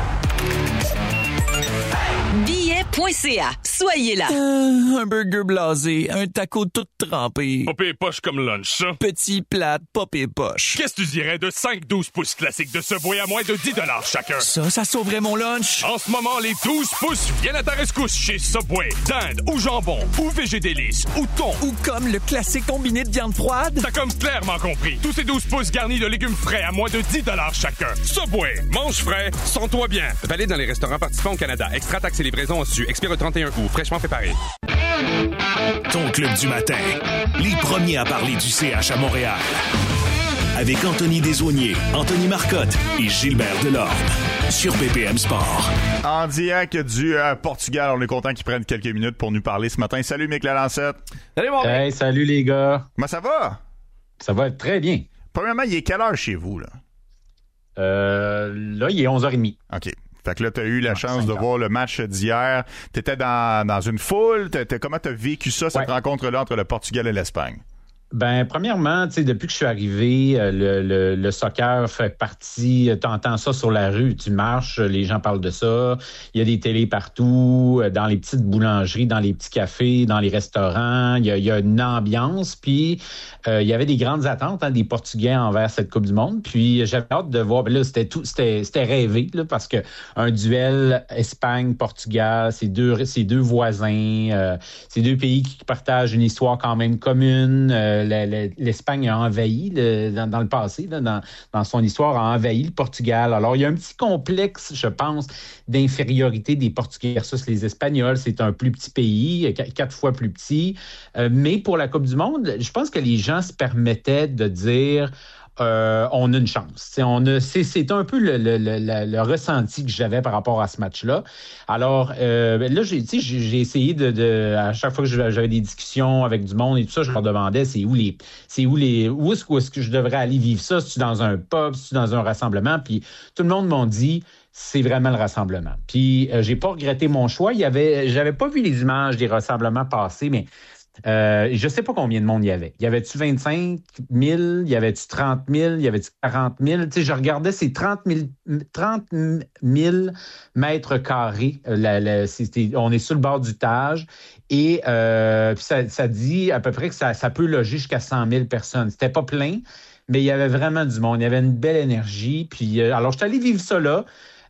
Billet.ca. Soyez là. Un burger blasé, un taco tout trempé. Pas pire poche comme lunch, ça. Petit plat, pas pire poche. Qu'est-ce que tu dirais de 5-12 pouces classiques de Subway à moins de 10 $ chacun? Ça sauverait mon lunch. En ce moment, les 12 pouces viennent à ta rescousse chez Subway. Dinde ou jambon ou végédélice ou thon. Ou comme le classique combiné de viande froide. T'as comme clairement compris. Tous ces 12 pouces garnis de légumes frais à moins de 10 $ chacun. Subway, mange frais, sens-toi bien. Valide dans les restaurants participants au Canada. Extra taxes et livraison au su. Expire le 31 août. Fraîchement préparé. Ton club du matin. Les premiers à parler du CH à Montréal. Avec Anthony Desaulniers, Anthony Marcotte et Gilbert Delorme. Sur BPM Sport. En direct du Portugal, on est content qu'ils prennent quelques minutes pour nous parler ce matin. Salut Mick Lalancette. Salut mon Hey, salut les gars. Comment ça va? Ça va très bien. Premièrement, il est quelle heure chez vous, là? Là, il est 11h30. OK. Fait que là, t'as eu la chance de voir le match d'hier. T'étais dans une foule. Comment t'as vécu ça, cette rencontre-là entre le Portugal et l'Espagne? Ben, premièrement, tu sais, depuis que je suis arrivé, le soccer fait partie. T'entends ça sur la rue, tu marches, les gens parlent de ça. Il y a des télés partout, dans les petites boulangeries, dans les petits cafés, dans les restaurants. Il y a une ambiance. Puis, il y avait des grandes attentes des Portugais envers cette Coupe du Monde. Puis, j'avais hâte de voir. Là, c'était rêvé, là, parce que un duel Espagne-Portugal, c'est deux voisins, c'est deux pays qui partagent une histoire quand même commune. L'Espagne a envahi dans le passé, là, dans son histoire, a envahi le Portugal. Alors, il y a un petit complexe, je pense, d'infériorité des Portugais versus les Espagnols. C'est un plus petit pays, 4 fois plus petit. Mais pour la Coupe du Monde, je pense que les gens se permettaient de dire... on a une chance. C'est un peu le ressenti que j'avais par rapport à ce match-là. Alors, là, j'ai essayé à chaque fois que j'avais des discussions avec du monde et tout ça, je leur demandais où est-ce que je devrais aller vivre ça? Si tu dans un pub, si tu dans un rassemblement? Puis tout le monde m'a dit, c'est vraiment le rassemblement. Puis j'ai pas regretté mon choix. J'avais pas vu les images des rassemblements passer, mais je sais pas combien de monde il y avait. Y avait-tu 25 000? Y avait-tu 30 000? Y avait-tu 40 000? Tu sais, je regardais ces 30 000 mètres carrés. On est sur le bord du Tage. Et ça dit à peu près que ça peut loger jusqu'à 100 000 personnes. C'était pas plein, mais il y avait vraiment du monde. Il y avait une belle énergie. Puis, alors, je suis allé vivre ça là.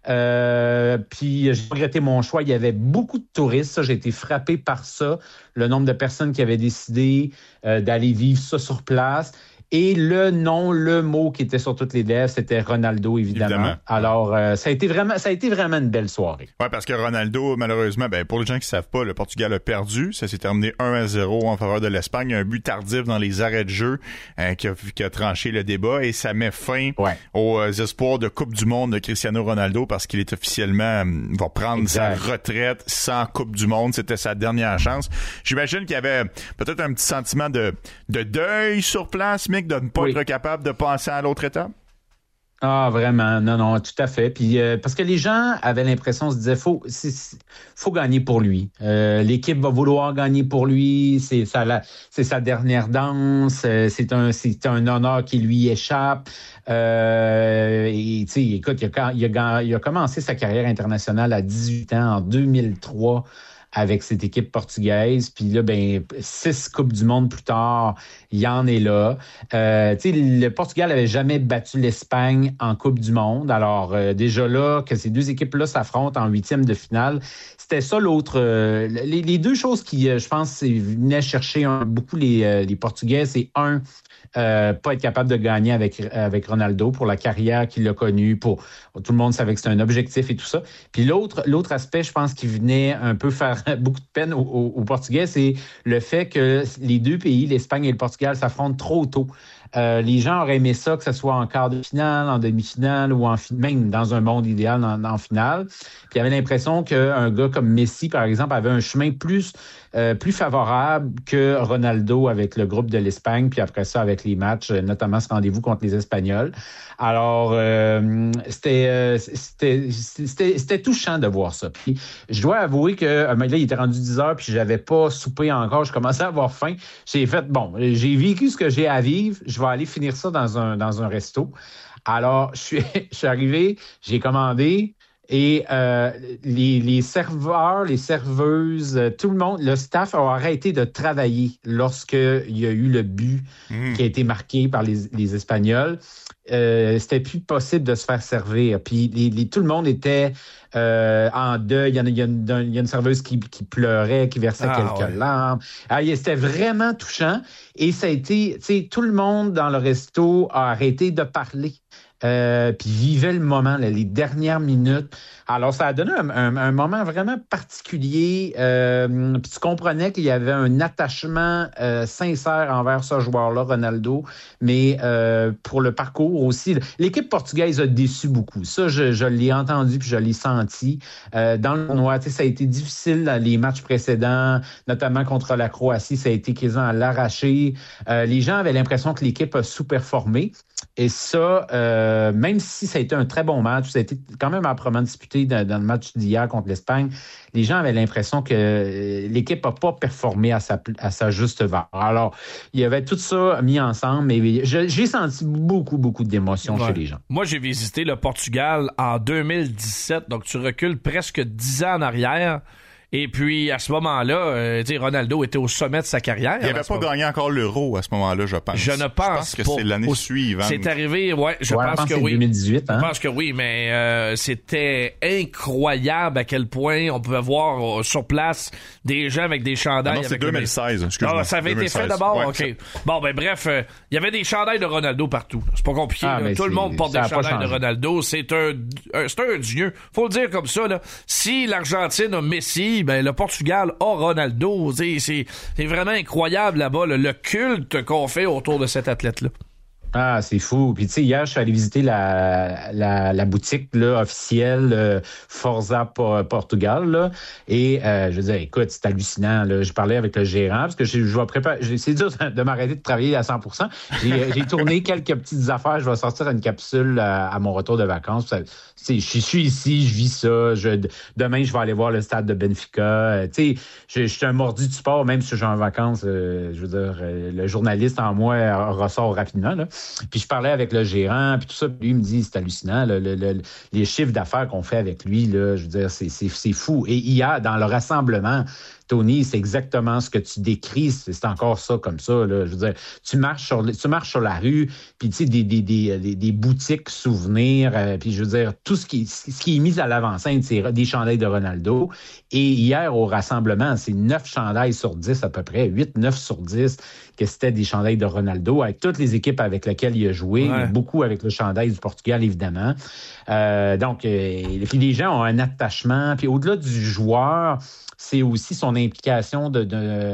Puis j'ai regretté mon choix. Il y avait beaucoup de touristes. Ça, j'ai été frappé par ça, le nombre de personnes qui avaient décidé d'aller vivre ça sur place. Et le mot qui était sur toutes les lèvres, c'était Ronaldo, évidemment. Alors, ça a été vraiment une belle soirée. Ouais, parce que Ronaldo, malheureusement, pour les gens qui savent pas, le Portugal a perdu. Ça s'est terminé 1-0 en faveur de l'Espagne. Un but tardif dans les arrêts de jeu qui a tranché le débat. Et ça met fin aux espoirs de Coupe du Monde de Cristiano Ronaldo parce qu'il est officiellement va prendre sa retraite sans Coupe du Monde. C'était sa dernière chance. J'imagine qu'il y avait peut-être un petit sentiment de deuil sur place, Mick, de ne pas être capable de passer à l'autre étape? Ah, vraiment. Non, tout à fait. Puis parce que les gens avaient l'impression, se disaient, faut gagner pour lui. L'équipe va vouloir gagner pour lui. C'est sa dernière danse. C'est un honneur qui lui échappe. Et tu sais, écoute, il a commencé sa carrière internationale à 18 ans en 2003. Avec cette équipe portugaise. Puis là, 6 Coupes du Monde plus tard, il en est là. Tu sais, le Portugal avait jamais battu l'Espagne en Coupe du Monde. Alors, déjà là, que ces deux équipes-là s'affrontent en 8e de finale, c'était ça l'autre... les deux choses qui, je pense, venaient chercher beaucoup les Portugais, c'est pas être capable de gagner avec Ronaldo pour la carrière qu'il a connue. Tout le monde savait que c'était un objectif et tout ça. Puis l'autre aspect, je pense, qui venait un peu faire beaucoup de peine aux Portugais, c'est le fait que les deux pays, l'Espagne et le Portugal, s'affrontent trop tôt. Les gens auraient aimé ça, que ce soit en quart de finale, en demi-finale ou même dans un monde idéal en finale. Puis il y avait l'impression qu'un gars comme Messi, par exemple, avait un chemin plus favorable que Ronaldo avec le groupe de l'Espagne, puis après ça avec les matchs, notamment ce rendez-vous contre les Espagnols. Alors, c'était touchant de voir ça. Puis, je dois avouer que là, il était rendu 10 heures, puis j'avais pas soupé encore. Je commençais à avoir faim. J'ai fait, j'ai vécu ce que j'ai à vivre. Je vais aller finir ça dans un resto. Alors, je suis arrivé, j'ai commandé. Et les serveurs, les serveuses, tout le monde, le staff a arrêté de travailler lorsqu'il y a eu le but qui a été marqué par les Espagnols. C'était plus possible de se faire servir. Puis tout le monde était en deuil. Il y a une serveuse qui pleurait, qui versait quelques larmes. C'était vraiment touchant. Et ça a été, tu sais, tout le monde dans le resto a arrêté de parler. Puis vivait le moment, là, les dernières minutes. Alors, ça a donné un moment vraiment particulier. Puis tu comprenais qu'il y avait un attachement sincère envers ce joueur-là, Ronaldo. Mais pour le parcours aussi, l'équipe portugaise a déçu beaucoup. Ça, je l'ai entendu puis je l'ai senti. Dans le tournoi, ça a été difficile dans les matchs précédents, notamment contre la Croatie. Ça a été quasiment à l'arracher. Les gens avaient l'impression que l'équipe a sous-performé. Et ça, même si ça a été un très bon match, ça a été quand même âprement disputé dans le match d'hier contre l'Espagne, les gens avaient l'impression que l'équipe n'a pas performé à sa juste valeur. Alors, il y avait tout ça mis ensemble, mais j'ai senti beaucoup d'émotions chez les gens. Moi, j'ai visité le Portugal en 2017, donc tu recules presque 10 ans en arrière. Et puis, à ce moment-là, Ronaldo était au sommet de sa carrière. Il n'avait pas gagné encore l'Euro à ce moment-là, je pense. Je ne pense que pas. C'est l'année suivante. C'est arrivé, je pense que oui. 2018, hein? Je pense que oui, mais c'était incroyable à quel point on pouvait voir sur place des gens avec des chandails. Non, c'est 2016, excuse-moi. Ça avait 2016. Été fait d'abord? Ouais, OK. Bon, bref, il y avait des chandails de Ronaldo partout. C'est pas compliqué. Tout le monde porte des chandails de Ronaldo. C'est un dieu. Faut le dire comme ça, là. Si l'Argentine a Messi, le Portugal a Ronaldo. C'est vraiment incroyable là-bas, le culte qu'on fait autour de cet athlète-là. Ah, c'est fou. Puis tu sais, hier, je suis allé visiter la boutique là, officielle Forza Portugal. Là, et je veux dire, écoute, c'est hallucinant. Là. Je parlais avec le gérant parce que je vais préparer. C'est dur de m'arrêter de travailler à 100%. J'ai tourné quelques petites affaires. Je vais sortir une capsule à mon retour de vacances. Je suis ici, je vis ça. Demain, je vais aller voir le stade de Benfica. Tu sais, je suis un mordu du sport, même si je suis en vacances. Je veux dire, le journaliste en moi ressort rapidement. Là. Puis je parlais avec le gérant, puis tout ça, puis lui me dit, c'est hallucinant, les chiffres d'affaires qu'on fait avec lui, là, je veux dire, c'est fou. Et hier, dans le rassemblement, Tony, c'est exactement ce que tu décris, c'est encore ça comme ça, là. Je veux dire, tu marches sur la rue, puis tu sais, des boutiques souvenirs, puis je veux dire, tout ce qui est mis à l'avant-scène, c'est des chandails de Ronaldo. Et hier, au rassemblement, c'est 9 chandails sur 10 à peu près, 9 sur 10, que c'était des chandails de Ronaldo, avec toutes les équipes avec lesquelles il a joué, beaucoup avec le chandail du Portugal, évidemment. Donc, puis les gens ont un attachement, puis au-delà du joueur, c'est aussi son implication du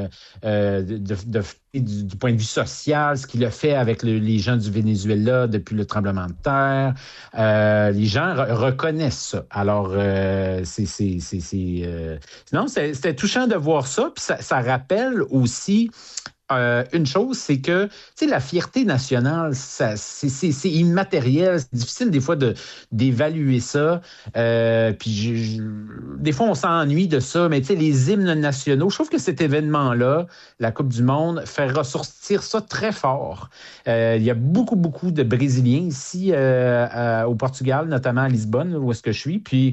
point de vue social, ce qu'il a fait avec les gens du Venezuela depuis le tremblement de terre. Les gens reconnaissent ça. Alors, non, c'était touchant de voir ça. Puis ça rappelle aussi une chose, c'est que, tu sais, la fierté nationale, c'est immatériel. C'est difficile des fois d'évaluer ça. Puis des fois, on s'ennuie de ça. Mais tu sais, les hymnes nationaux, je trouve que cet événement-là, la Coupe du Monde, fait ressortir ça très fort. Il y a beaucoup de Brésiliens ici au Portugal, notamment à Lisbonne, où est-ce que je suis. Puis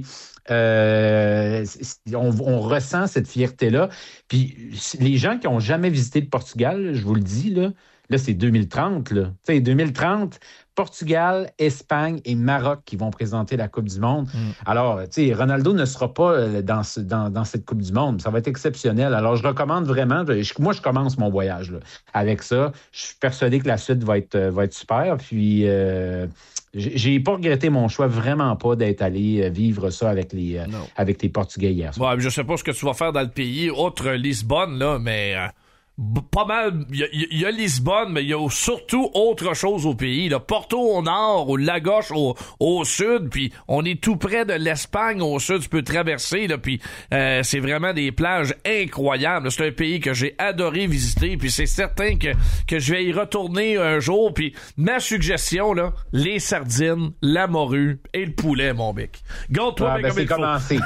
on ressent cette fierté-là. Puis les gens qui n'ont jamais visité le Portugal, je vous le dis, là c'est 2030. Là. Tu sais, 2030, Portugal, Espagne et Maroc qui vont présenter la Coupe du Monde. Alors, tu sais, Ronaldo ne sera pas dans cette Coupe du Monde. Ça va être exceptionnel. Alors, je recommande vraiment. Moi, je commence mon voyage là, avec ça. Je suis persuadé que la suite va être super. Puis, j'ai pas regretté mon choix, vraiment pas, d'être allé vivre ça avec les Portugais hier soir. Ouais, je sais pas ce que tu vas faire dans le pays, autre Lisbonne, là, mais... pas mal. Il y a Lisbonne, mais il y a surtout autre chose au pays. Là. Porto au nord, ou Lagos au sud, puis on est tout près de l'Espagne au sud. Tu peux traverser, là, puis c'est vraiment des plages incroyables. C'est un pays que j'ai adoré visiter, puis c'est certain que je vais y retourner un jour. Puis ma suggestion, là, les sardines, la morue et le poulet, mon bec. Garde-toi comme il faut.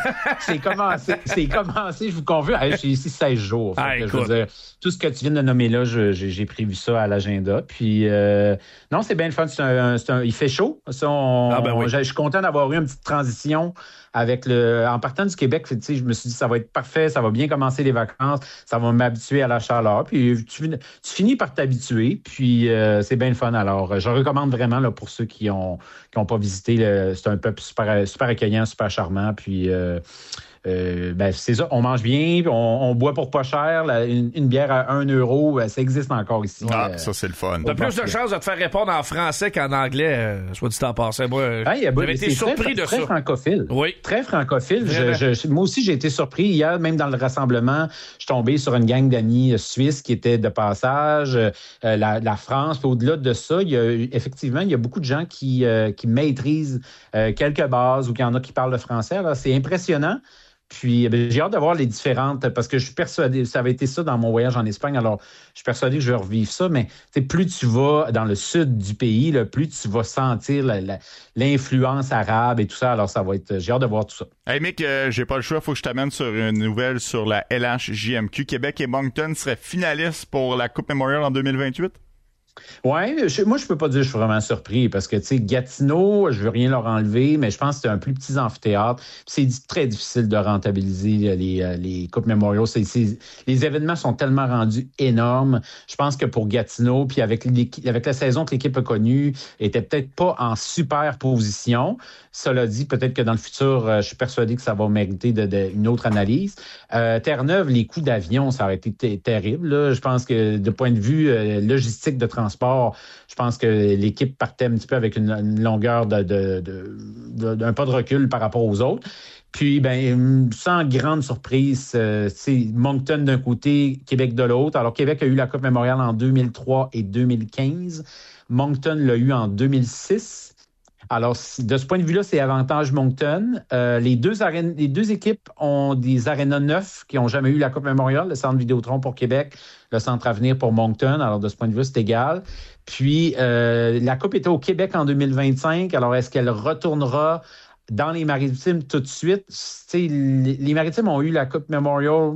C'est commencé, je vous convainc. Je suis ici 16 jours. Je veux dire, tout ce que tu viens de nommer là, j'ai prévu ça à l'agenda. Puis, non, c'est bien le fun. Il fait chaud. Je suis content d'avoir eu une petite transition en partant du Québec. Je me suis dit, ça va être parfait, ça va bien commencer les vacances, ça va m'habituer à la chaleur. Puis, tu finis par t'habituer. Puis, c'est bien le fun. Alors, je recommande vraiment là, pour ceux qui ont pas visité. C'est un peuple super, super accueillant, super charmant. Puis, c'est ça, on mange bien, on boit pour pas cher, une bière à 1 €, ça existe encore ici. Ça c'est le fun. T'as plus de chances de te faire répondre en français qu'en anglais, soit dit en passant. Moi, j'avais été surpris de ça. Très francophile. Oui. Très francophile. Moi aussi, j'ai été surpris. Hier, même dans le rassemblement, je suis tombé sur une gang d'amis suisses qui étaient de passage, la France. Puis au-delà de ça, il y a beaucoup de gens qui maîtrisent quelques bases ou qu'il y en a qui parlent le français. Alors, c'est impressionnant. Puis, j'ai hâte de voir les différentes, parce que je suis persuadé, ça avait été ça dans mon voyage en Espagne, alors je suis persuadé que je vais revivre ça, mais plus tu vas dans le sud du pays, là, plus tu vas sentir l'influence arabe et tout ça, alors ça va être, j'ai hâte de voir tout ça. Hey Mick, j'ai pas le choix, il faut que je t'amène sur une nouvelle sur la LHJMQ. Québec et Moncton seraient finalistes pour la Coupe Memorial en 2028? Oui, moi, je peux pas dire que je suis vraiment surpris parce que, tu sais, Gatineau, je veux rien leur enlever, mais je pense que c'est un plus petit amphithéâtre. C'est très difficile de rentabiliser les Coupes Memorial. Les événements sont tellement rendus énormes. Je pense que pour Gatineau, puis avec la saison que l'équipe a connue, était peut-être pas en super position. Cela dit, peut-être que dans le futur, je suis persuadé que ça va mériter une autre analyse. Terre-Neuve, les coûts d'avion, ça aurait été terrible. Là. Je pense que de point de vue logistique de transport, je pense que l'équipe partait un petit peu avec une longueur d'un pas de recul par rapport aux autres. Puis, sans grande surprise, c'est Moncton d'un côté, Québec de l'autre. Alors, Québec a eu la Coupe Memorial en 2003 et 2015. Moncton l'a eu en 2006. Alors, de ce point de vue-là, c'est avantage Moncton. Les deux équipes ont des arénas neufs qui n'ont jamais eu la Coupe Memorial, le Centre Vidéotron pour Québec, le Centre Avenir pour Moncton. Alors, de ce point de vue, c'est égal. Puis, la Coupe était au Québec en 2025. Alors, est-ce qu'elle retournera dans les Maritimes tout de suite? Les Maritimes ont eu la Coupe Memorial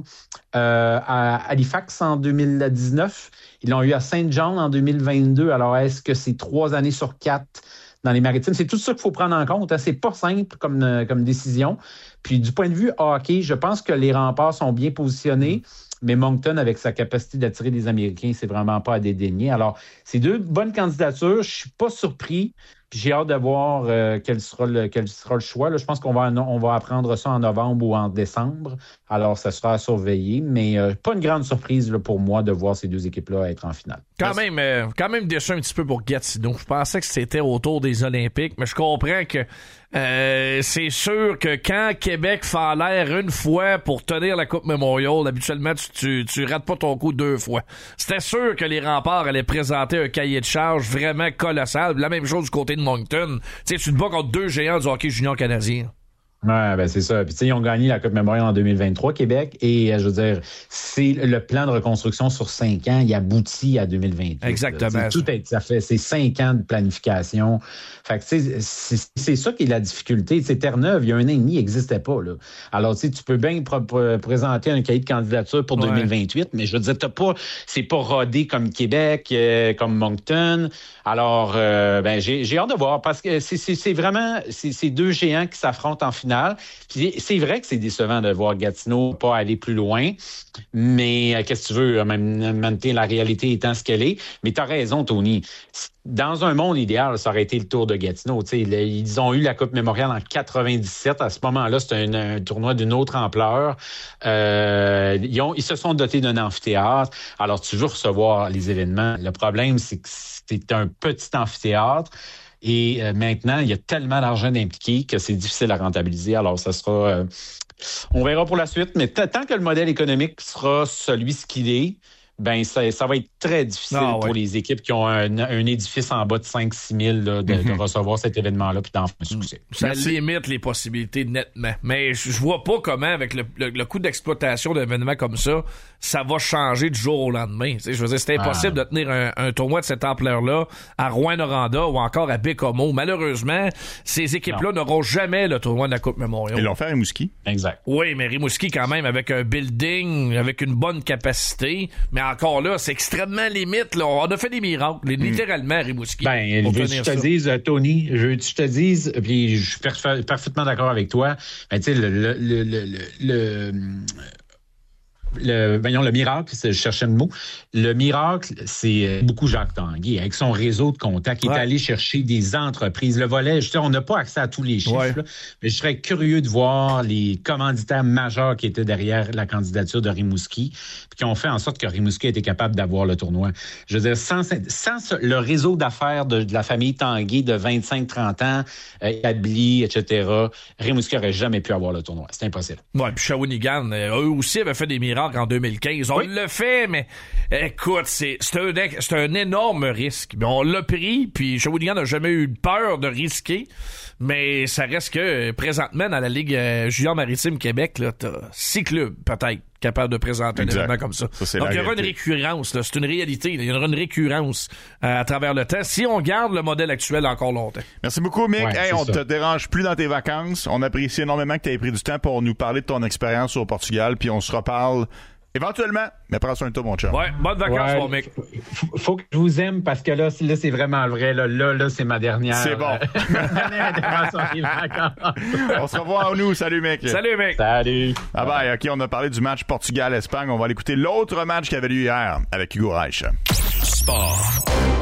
à Halifax en 2019. Ils l'ont eu à Saint-John en 2022. Alors, est-ce que c'est 3 années sur 4 dans les Maritimes? C'est tout ça qu'il faut prendre en compte. Hein. C'est pas simple comme décision. Puis du point de vue hockey, je pense que les remparts sont bien positionnés, mais Moncton, avec sa capacité d'attirer des Américains, c'est vraiment pas à dédaigner. Alors, c'est 2 bonnes candidatures. Je suis pas surpris. Puis j'ai hâte de voir quel sera le choix. Là, je pense qu'on va apprendre ça en novembre ou en décembre. Alors, ça sera à surveiller. Mais pas une grande surprise là, pour moi de voir ces 2 équipes-là être en finale. Quand même déçu un petit peu pour Gatineau. Je pensais que c'était autour des Olympiques, mais je comprends que c'est sûr que quand Québec fait en l'air une fois pour tenir la Coupe Memorial, habituellement, tu rates pas ton coup 2 fois. C'était sûr que les remparts allaient présenter un cahier de charge vraiment colossal. La même chose du côté de Moncton. Tu te bats contre 2 géants du hockey junior canadien. Ouais, c'est ça. Puis, ils ont gagné la Coupe Memorial en 2023, Québec. Et, je veux dire, c'est le plan de reconstruction sur 5 ans. Il aboutit à 2028. Exactement. C'est 5 ans de planification. Fait que, c'est ça qui est la difficulté. Terre-Neuve, il y a 1 an et demi, il n'existait pas, là. Alors, tu peux bien présenter un cahier de candidature pour 2028, mais je veux dire, c'est pas rodé comme Québec, comme Moncton. Alors, j'ai hâte de voir parce que c'est vraiment, c'est 2 géants qui s'affrontent en finale. Puis c'est vrai que c'est décevant de voir Gatineau pas aller plus loin, mais qu'est-ce que tu veux, même la réalité étant ce qu'elle est. Mais tu as raison, Tony. Dans un monde idéal, ça aurait été le tour de Gatineau. Ils ont eu la Coupe Memorial en 97. À ce moment-là, c'était un tournoi d'une autre ampleur. Ils se sont dotés d'un amphithéâtre. Alors, tu veux recevoir les événements. Le problème, c'est que c'est un petit amphithéâtre. Et maintenant, il y a tellement d'argent d'impliqué que c'est difficile à rentabiliser. Alors, ça sera... on verra pour la suite, mais tant que le modèle économique sera celui qu'il est, ben ça va être très difficile pour les équipes qui ont un édifice en bas de 5-6 000 là, de recevoir cet événement-là puis d'en faire un succès. Ça limite les possibilités nettement. Mais je vois pas comment, avec le coût d'exploitation d'un événement comme ça va changer du jour au lendemain. Je veux dire, c'est impossible de tenir un tournoi de cette ampleur-là à Rouyn-Noranda ou encore à Bécomo. Malheureusement, ces équipes-là n'auront jamais le tournoi de la Coupe Memorial. Ils l'ont fait à Rimouski. Exact. Oui, mais Rimouski, quand même, avec un building, avec une bonne capacité, mais encore là, c'est extrêmement limite. Là. On a fait des miracles, littéralement, à Rimouski. Ben, je te dise, Tony, puis je suis parfaitement d'accord avec toi. Ben, tu sais, le miracle, je cherchais le mot. Le miracle, c'est beaucoup Jacques Tanguay. Avec son réseau de contacts, il est allé chercher des entreprises. Le volet, on n'a pas accès à tous les chiffres, là, mais je serais curieux de voir les commanditaires majeurs qui étaient derrière la candidature de Rimouski, puis qui ont fait en sorte que Rimouski a été capable d'avoir le tournoi. Je veux dire, sans le réseau d'affaires de la famille Tanguay de 25-30 ans, établi, etc., Rimouski n'aurait jamais pu avoir le tournoi. C'est impossible. Oui, puis Shawinigan, eux aussi avaient fait des miracles en 2015. On le fait, mais écoute, c'est un énorme risque. On l'a pris, puis Shawinigan n'a jamais eu peur de risquer, mais ça reste que présentement dans la Ligue junior maritime Québec, là, t'as 6 clubs peut-être capables de présenter un événement comme ça. Donc il y aura une récurrence, là, c'est une réalité. Il y aura une récurrence à travers le temps si on garde le modèle actuel encore longtemps. Merci beaucoup, Mick. On te dérange plus dans tes vacances. On apprécie énormément que tu aies pris du temps pour nous parler de ton expérience au Portugal, puis on se reparle éventuellement, mais prends soin de toi, mon chum. Ouais, bonnes vacances, mon mec. Faut que je vous aime parce que là c'est vraiment vrai. Là, c'est ma dernière. C'est bon. Ma dernière intervention des vacances. On se revoit à nous. Salut, mec. Salut, mec. Salut. Ah ben, OK, on a parlé du match Portugal-Espagne. On va aller écouter l'autre match qui avait lieu hier avec Hugo Reich. Sport.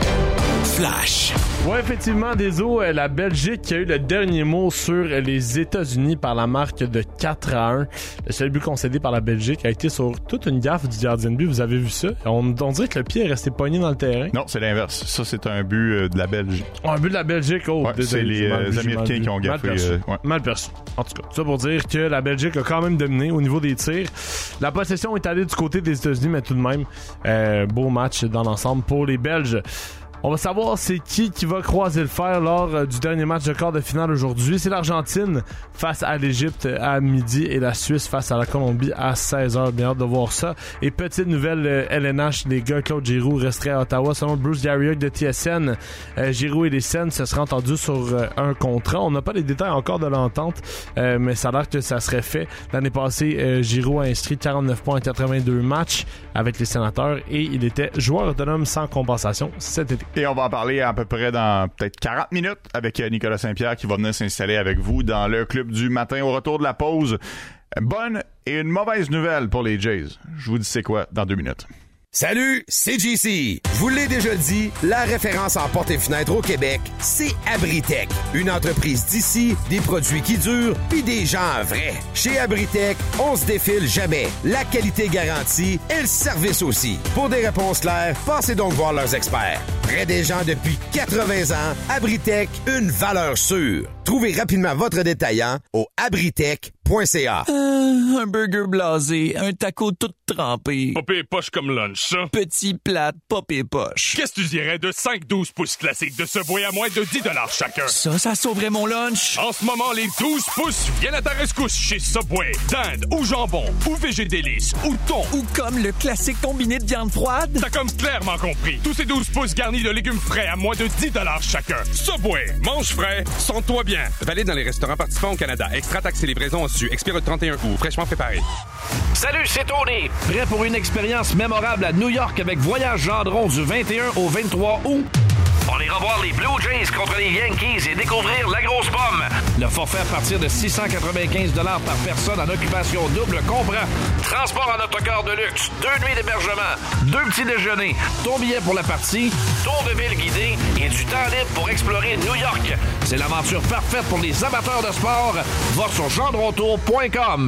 Flash. Oui, effectivement, désolé, la Belgique qui a eu le dernier mot sur les États-Unis par la marque de 4-1. Le seul but concédé par la Belgique a été sur toute une gaffe du gardien de but. Vous avez vu ça? On dirait que le pied est resté pogné dans le terrain. Non, c'est l'inverse. Ça, c'est un but de la Belgique. Un but de la Belgique? Oh, ouais, c'est les Américains qui ont gaffé. Mal perçu. En tout cas, ça pour dire que la Belgique a quand même dominé au niveau des tirs. La possession est allée du côté des États-Unis, mais tout de même, beau match dans l'ensemble pour les Belges. On va savoir c'est qui va croiser le fer lors du dernier match de quart de finale aujourd'hui. C'est l'Argentine face à l'Égypte à midi et la Suisse face à la Colombie à 16h. Bien hâte de voir ça. Et petite nouvelle LNH, les gars, Claude Giroux resterait à Ottawa. Selon Bruce Garriock de TSN, Giroux et les Sens se seraient entendus sur un contrat. On n'a pas les détails encore de l'entente, mais ça a l'air que ça serait fait. L'année passée, Giroux a inscrit 49 points en 82 matchs avec les Sénateurs et il était joueur autonome sans compensation cet été. Et on va en parler à peu près dans peut-être 40 minutes avec Nicolas Saint-Pierre qui va venir s'installer avec vous dans le club du matin au retour de la pause. Bonne et une mauvaise nouvelle pour les Jays. Je vous dis c'est quoi dans 2 minutes. Salut, c'est JC. Je vous l'ai déjà dit, la référence en portes et fenêtres au Québec, c'est Abritech. Une entreprise d'ici, des produits qui durent, puis des gens vrais. Chez Abritech, on se défile jamais. La qualité garantie et le service aussi. Pour des réponses claires, passez donc voir leurs experts. Près des gens depuis 80 ans, Abritech, une valeur sûre. Trouvez rapidement votre détaillant au abritech.ca. Un burger blasé, un taco tout trempé. Popé et poche comme lunch, ça. Petit plat, popé et poche. Qu'est-ce que tu dirais de 5-12 pouces classiques de Subway à moins de 10$ chacun? Ça sauverait mon lunch. En ce moment, les 12 pouces viennent à ta rescousse chez Subway. Dinde ou jambon ou végédélice ou thon. Ou comme le classique combiné de viande froide. T'as comme clairement compris. Tous ces 12 pouces garnis de légumes frais à moins de 10$ chacun. Subway, mange frais, sens-toi bien. Valide dans les restaurants participants au Canada. Extra taxes et livraison reçues. Expire le 31 août. Fraîchement préparé. Salut, c'est Tony. Prêt pour une expérience mémorable à New York avec Voyage Gendron du 21 au 23 août? On ira voir les Blue Jays contre les Yankees et découvrir la grosse pomme. Le forfait à partir de 695$ par personne en occupation double comprend transport en autocar de luxe, 2 nuits d'hébergement, 2 petits déjeuners, ton billet pour la partie, tour de ville guidé et du temps libre pour explorer New York. C'est l'aventure parfaite pour les amateurs de sport. Va sur gendrontour.com.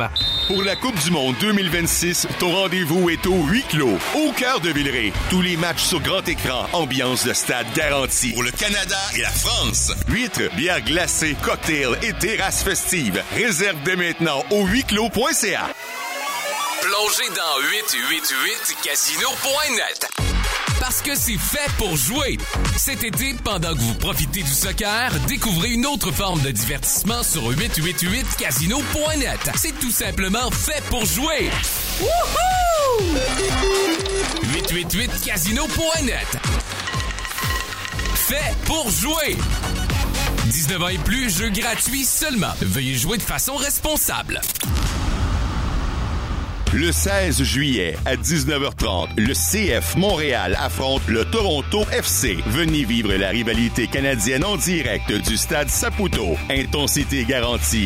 Pour la Coupe du Monde 2026, ton rendez-vous est au huis clos, au cœur de Villeray. Tous les matchs sur grand écran, ambiance de stade garantie. Pour le Canada et la France, huîtres, bières glacées, cocktails et terrasses festives. Réserve dès maintenant au huisclos.ca. Plongez dans 888casino.net. Parce que c'est fait pour jouer. Cet été, pendant que vous profitez du soccer, découvrez une autre forme de divertissement sur 888casino.net. C'est tout simplement fait pour jouer. Wouhou! 888casino.net. Fait pour jouer. 19 ans et plus, jeu gratuit seulement. Veuillez jouer de façon responsable. Le 16 juillet à 19h30, le CF Montréal affronte le Toronto FC. Venez vivre la rivalité canadienne en direct du stade Saputo. Intensité garantie